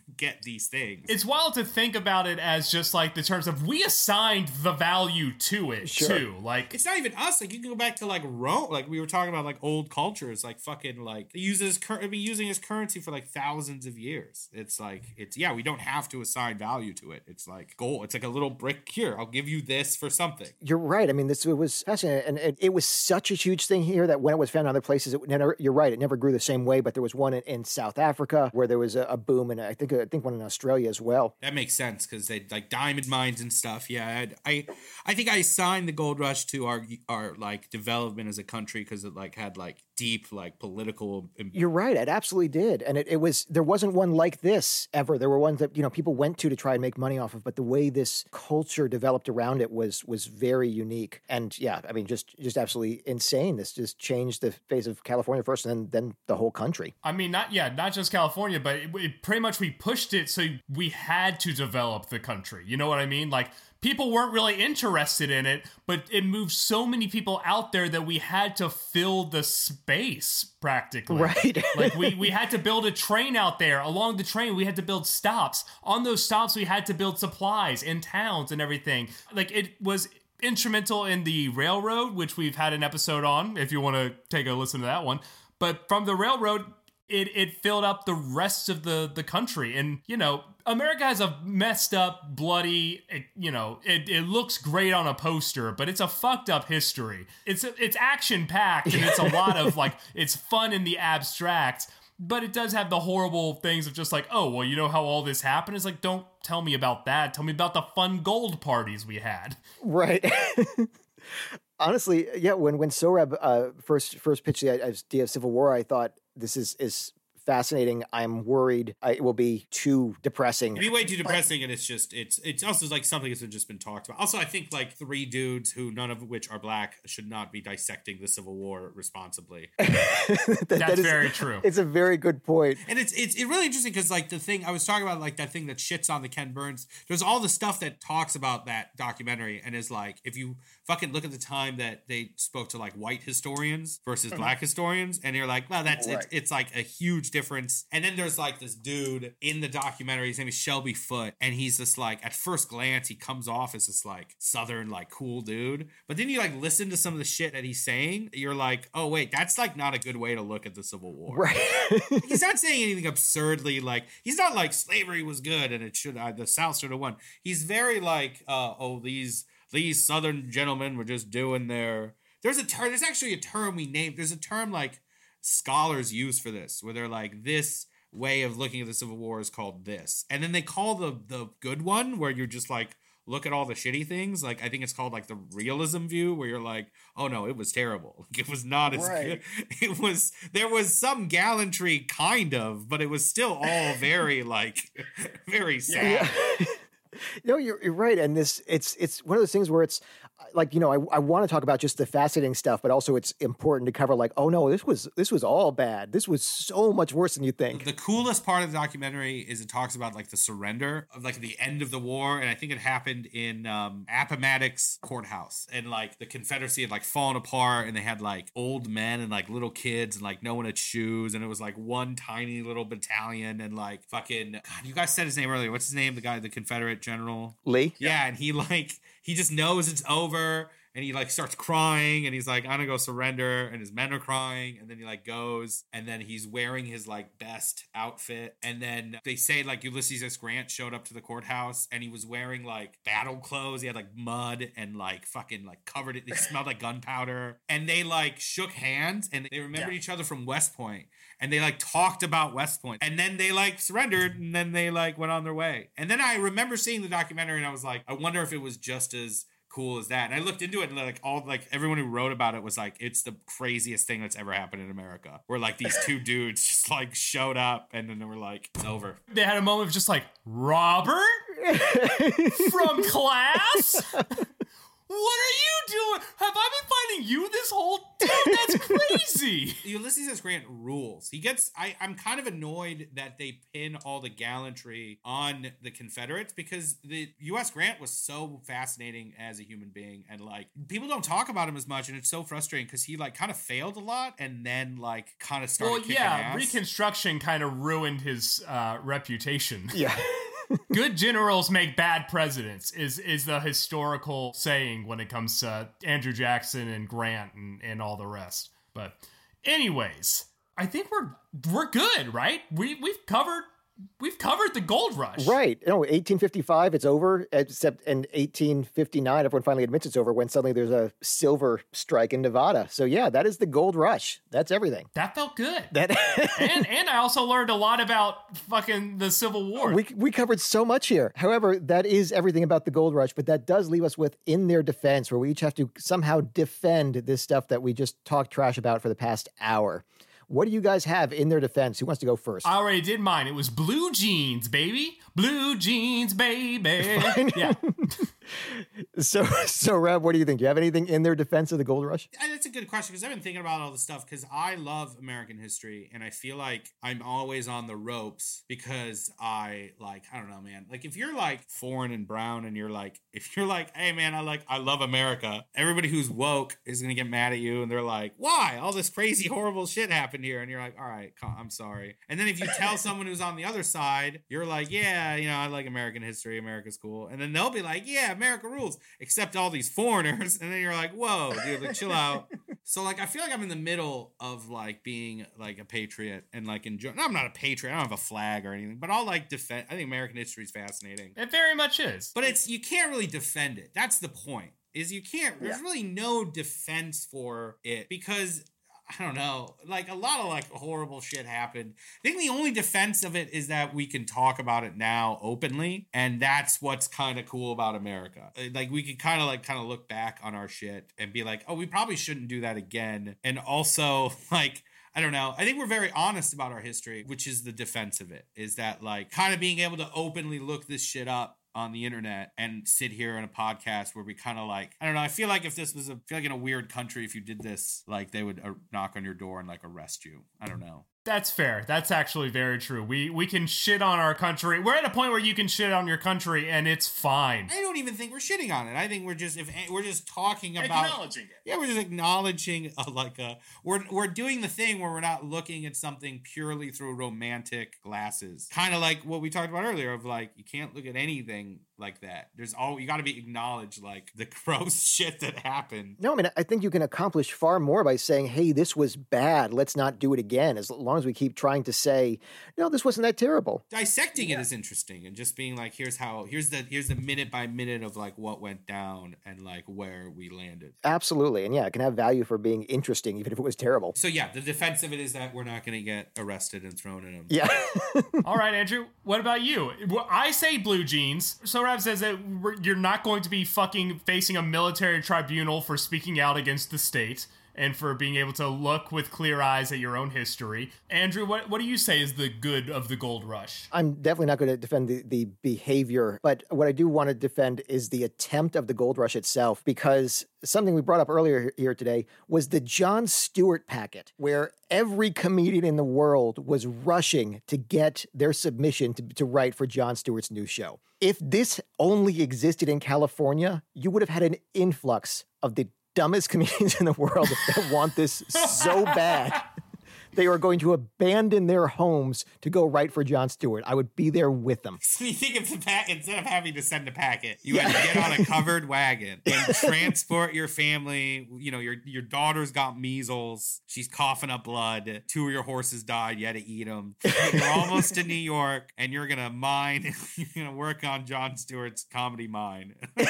get these things. It's wild to think about it as just like the terms of we assigned the value to it too. Like it's not even us. Like you can go back to like Rome. Like we were talking about like old cultures. Like fucking like using his currency for like thousands of years. It's like we don't have to assign value to it. It's like gold. It's like a little brick. Here, I'll give you this for something. You're right. I mean, it was fascinating, and it was such a huge thing here that when it was found in other places, you're right. It never grew the same way. But there was one in South Africa where there was a boom, and I think one in Australia as well. That makes sense because they like diamond mines and stuff. Yeah, I think I assigned the gold rush to our like development as a country because it like had like deep like political. You're right. It absolutely did, and there wasn't one like this ever. There were ones that people went to try and make money off of, but the way this culture developed around it was very unique. And yeah, I mean, just absolutely insane. This just changed the face of California first, and then the whole country. I mean, not just California, but it pretty much we pushed it so we had to develop the country. You know what I mean? Like people weren't really interested in it, but it moved so many people out there that we had to fill the space practically. Right. Like we had to build a train out there. Along the train, we had to build stops. On those stops, we had to build supplies in towns and everything. Like it was instrumental in the railroad, which we've had an episode on if you want to take a listen to that one. But from the railroad, it filled up the rest of the country. And, America has a messed up, bloody, it looks great on a poster, but it's a fucked up history. It's action packed and it's a lot of like, it's fun in the abstract, but it does have the horrible things of just like, oh, well, you know how all this happened? It's like, don't tell me about that. Tell me about the fun gold parties we had. Right. Honestly, yeah, when Sohrab first pitched the idea of civil war, I thought this is fascinating. I'm worried it will be too depressing. It'd be way too depressing, and it's also like something that's just been talked about. Also, I think like three dudes who none of which are black should not be dissecting the Civil War responsibly. That's very true. It's a very good point. And it's really interesting because like the thing I was talking about, like that thing that shits on the Ken Burns, there's all the stuff that talks about that documentary and is like, if you fucking look at the time that they spoke to like white historians versus black historians, and you're like, well, that's right. It's like a huge difference. And then there's like this dude in the documentary, his name is Shelby Foote, and he's this like, at first glance, he comes off as this like southern like cool dude, but then you like listen to some of the shit that he's saying, you're like, oh wait, that's like not a good way to look at the Civil War. Right. He's not saying anything absurdly like, he's not like slavery was good and it should the South should have won. He's very like these southern gentlemen were just doing their, there's actually a term we named, there's a term like scholars use for this, where they're like, this way of looking at the Civil War is called this. And then they call the good one, where you're just like, look at all the shitty things. Like, I think it's called like the realism view, where you're like, oh no, it was terrible. It was not as good. There was some gallantry kind of, but it was still all very like, very sad. Yeah. No, you're right. And it's one of those things where it's like, I want to talk about just the fascinating stuff, but also it's important to cover like, oh no, this was all bad. This was so much worse than you think. The coolest part of the documentary is it talks about like the surrender of like the end of the war. And I think it happened in Appomattox courthouse, and like the Confederacy had like fallen apart, and they had like old men and like little kids, and like no one had shoes. And it was like one tiny little battalion, and like fucking, God, you guys said his name earlier. What's his name? The guy, the Confederate general? Lee? Yeah. And he just knows it's over, and he like starts crying, and he's like, I'm gonna go surrender, and his men are crying, and then he like goes, and then he's wearing his like best outfit, and then they say like Ulysses S. Grant showed up to the courthouse, and he was wearing like battle clothes. He had like mud and like fucking like covered it. It smelled like gunpowder, and they like shook hands, and they remembered each other from West Point, and they like talked about West Point, and then they like surrendered, and then they like went on their way. And then I remember seeing the documentary, and I was like, I wonder if it was just as cool as that. And I looked into it, and like everyone who wrote about it was like, it's the craziest thing that's ever happened in America, where like these two dudes just like showed up, and then they were like, it's over. They had a moment of just like, Robert from class? What are you doing? Have I been fighting you this whole dude? That's crazy. Ulysses S. Grant rules. He gets. I'm kind of annoyed that they pin all the gallantry on the Confederates because the U.S. Grant was so fascinating as a human being, and like people don't talk about him as much, and it's so frustrating because he like kind of failed a lot, and then like kind of started. Well, yeah, ass. Reconstruction kind of ruined his reputation. Yeah. Good generals make bad presidents is the historical saying when it comes to Andrew Jackson and Grant and all the rest. But anyways, I think we're good, right? We've covered the gold rush. Right. 1855, it's over, except in 1859, everyone finally admits it's over when suddenly there's a silver strike in Nevada. So yeah, that is the gold rush. That's everything. That felt good. and I also learned a lot about fucking the Civil War. We covered so much here. However, that is everything about the gold rush, but that does leave us with In Their Defense, where we each have to somehow defend this stuff that we just talked trash about for the past hour. What do you guys have in their defense? Who wants to go first? I already did mine. It was blue jeans, baby. Blue jeans, baby. Yeah. So Reb, what do you think? Do you have anything in their defense of the gold rush? That's a good question because I've been thinking about all this stuff because I love American history and I feel like I'm always on the ropes because I don't know, man. Like if you're like foreign and brown and if you're like, hey man, I love America, everybody who's woke is going to get mad at you and they're like, why? All this crazy, horrible shit happened here. And you're like, all right, I'm sorry. And then if you tell someone who's on the other side, you're like, yeah, I like American history. America's cool. And then they'll be like, yeah, America rules, except all these foreigners. And then you're like, whoa, dude, like, chill out. So like, I feel like I'm in the middle of like being like a patriot and like enjoy. No, I'm not a patriot. I don't have a flag or anything, but I'll like defend. I think American history is fascinating. It very much is. But you can't really defend it. That's the point. Is you can't. There's really no defense for it because I don't know, like a lot of like horrible shit happened. I think the only defense of it is that we can talk about it now openly. And that's what's kind of cool about America. Like we can kind of look back on our shit and be like, oh, we probably shouldn't do that again. And also like, I don't know. I think we're very honest about our history, which is the defense of it, is that like kind of being able to openly look this shit up on the internet and sit here in a podcast where we kind of like, I don't know. I feel like if this was in a weird country, if you did this, like they would knock on your door and like arrest you. I don't know. That's fair. That's actually very true. We can shit on our country. We're at a point where you can shit on your country and it's fine. I don't even think we're shitting on it. I think we're just talking about acknowledging it. Yeah, we're just acknowledging we're doing the thing where we're not looking at something purely through romantic glasses. Kind of like what we talked about earlier of like you can't look at anything like that. You got to be acknowledged like the gross shit that happened. No, I mean I think you can accomplish far more by saying, "Hey, this was bad. Let's not do it again." As long as we keep trying to say, "No, this wasn't that terrible." Dissecting it is interesting and just being like, here's the minute by minute of like what went down and like where we landed. Absolutely. And yeah, it can have value for being interesting even if it was terrible. So yeah, the defense of it is that we're not going to get arrested and thrown in them. Yeah. All right, Andrew, what about you? Well, I say blue jeans. Sorab says that you're not going to be fucking facing a military tribunal for speaking out against the state and for being able to look with clear eyes at your own history. Andrew, what do you say is the good of the gold rush? I'm definitely not going to defend the behavior, but what I do want to defend is the attempt of the gold rush itself, because something we brought up earlier here today was the Jon Stewart packet, where every comedian in the world was rushing to get their submission to write for Jon Stewart's new show. If this only existed in California, you would have had an influx of the dumbest comedians in the world that want this so bad. They are going to abandon their homes to go write for Jon Stewart. I would be there with them. So you think if instead of having to send a packet, you had to get on a covered wagon and transport your family. You know, your daughter's got measles. She's coughing up blood. 2 of your horses died. You had to eat them. You're almost to New York, and you're going to mine. You're going to work on Jon Stewart's comedy mine.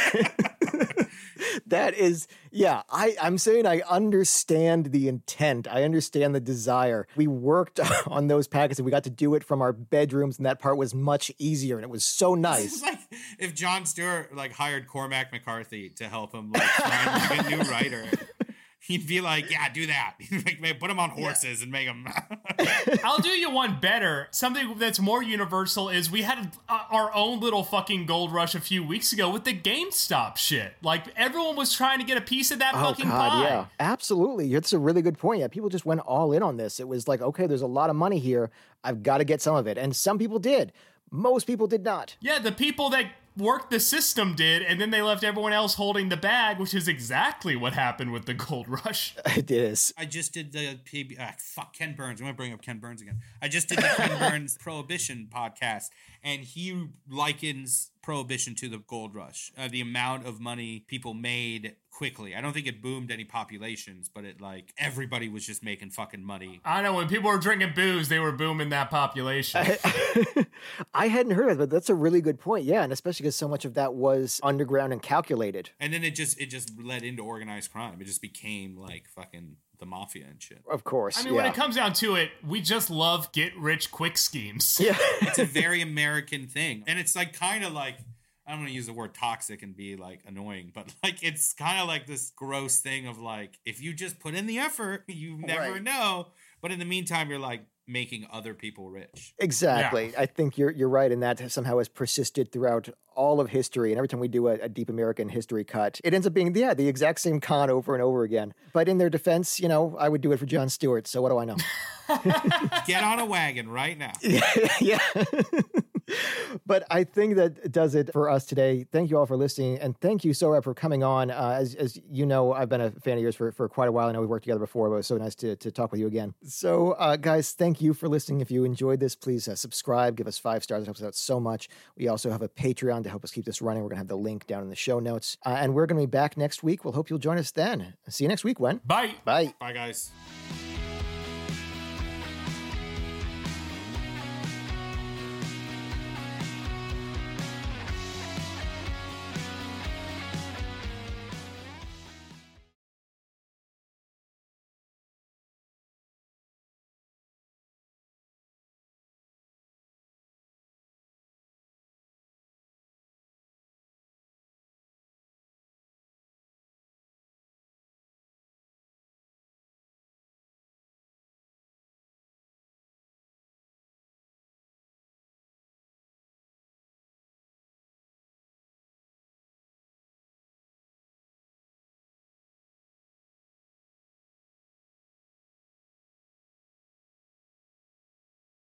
That is, yeah, I'm saying I understand the intent. I understand the desire. We worked on those packets and we got to do it from our bedrooms, and that part was much easier and it was so nice. It's like if Jon Stewart like hired Cormac McCarthy to help him like find like a new writer. He'd be like, yeah, do that. Like, put them on horses and make them. I'll do you one better. Something that's more universal is we had our own little fucking gold rush a few weeks ago with the GameStop shit. Like, everyone was trying to get a piece of that fucking pie. Yeah, absolutely. It's a really good point. Yeah, people just went all in on this. It was like, okay, there's a lot of money here. I've got to get some of it. And some people did. Most people did not. Yeah, the people that worked the system did, and then they left everyone else holding the bag, which is exactly what happened with the gold rush. It is. I just did the Ken Burns. I'm going to bring up Ken Burns again. I just did the Ken Burns Prohibition podcast, and he likens Prohibition to the gold rush. The amount of money people made quickly. I don't think it boomed any populations, but it like everybody was just making fucking money. I know, when people were drinking booze, they were booming that population. I hadn't heard of it, but that's a really good point. Yeah, and especially because so much of that was underground and calculated. And then it just led into organized crime. It just became like fucking the mafia and shit. Of course. I mean, when it comes down to it, we just love get rich quick schemes. Yeah. It's a very American thing. And it's like kind of like, I don't want to use the word toxic and be like annoying, but like it's kind of like this gross thing of like, if you just put in the effort, you never know. But in the meantime, you're like making other people rich. Exactly. Yeah. I think you're right, and that somehow has persisted throughout all of history. And every time we do a deep American history cut, it ends up being the exact same con over and over again. But in their defense, I would do it for Jon Stewart. So what do I know? Get on a wagon right now. Yeah. But I think that does it for us today. Thank you all for listening. And thank you, Sohrab, for coming on. As you know, I've been a fan of yours for quite a while. I know we worked together before, but it was so nice to talk with you again. So, guys, thank you for listening. If you enjoyed this, please subscribe, give us 5 stars. It helps us out so much. We also have a Patreon to help us keep this running. We're going to have the link down in the show notes. And we're going to be back next week. We'll hope you'll join us then. See you next week, Wen. Bye. Bye. Bye, guys.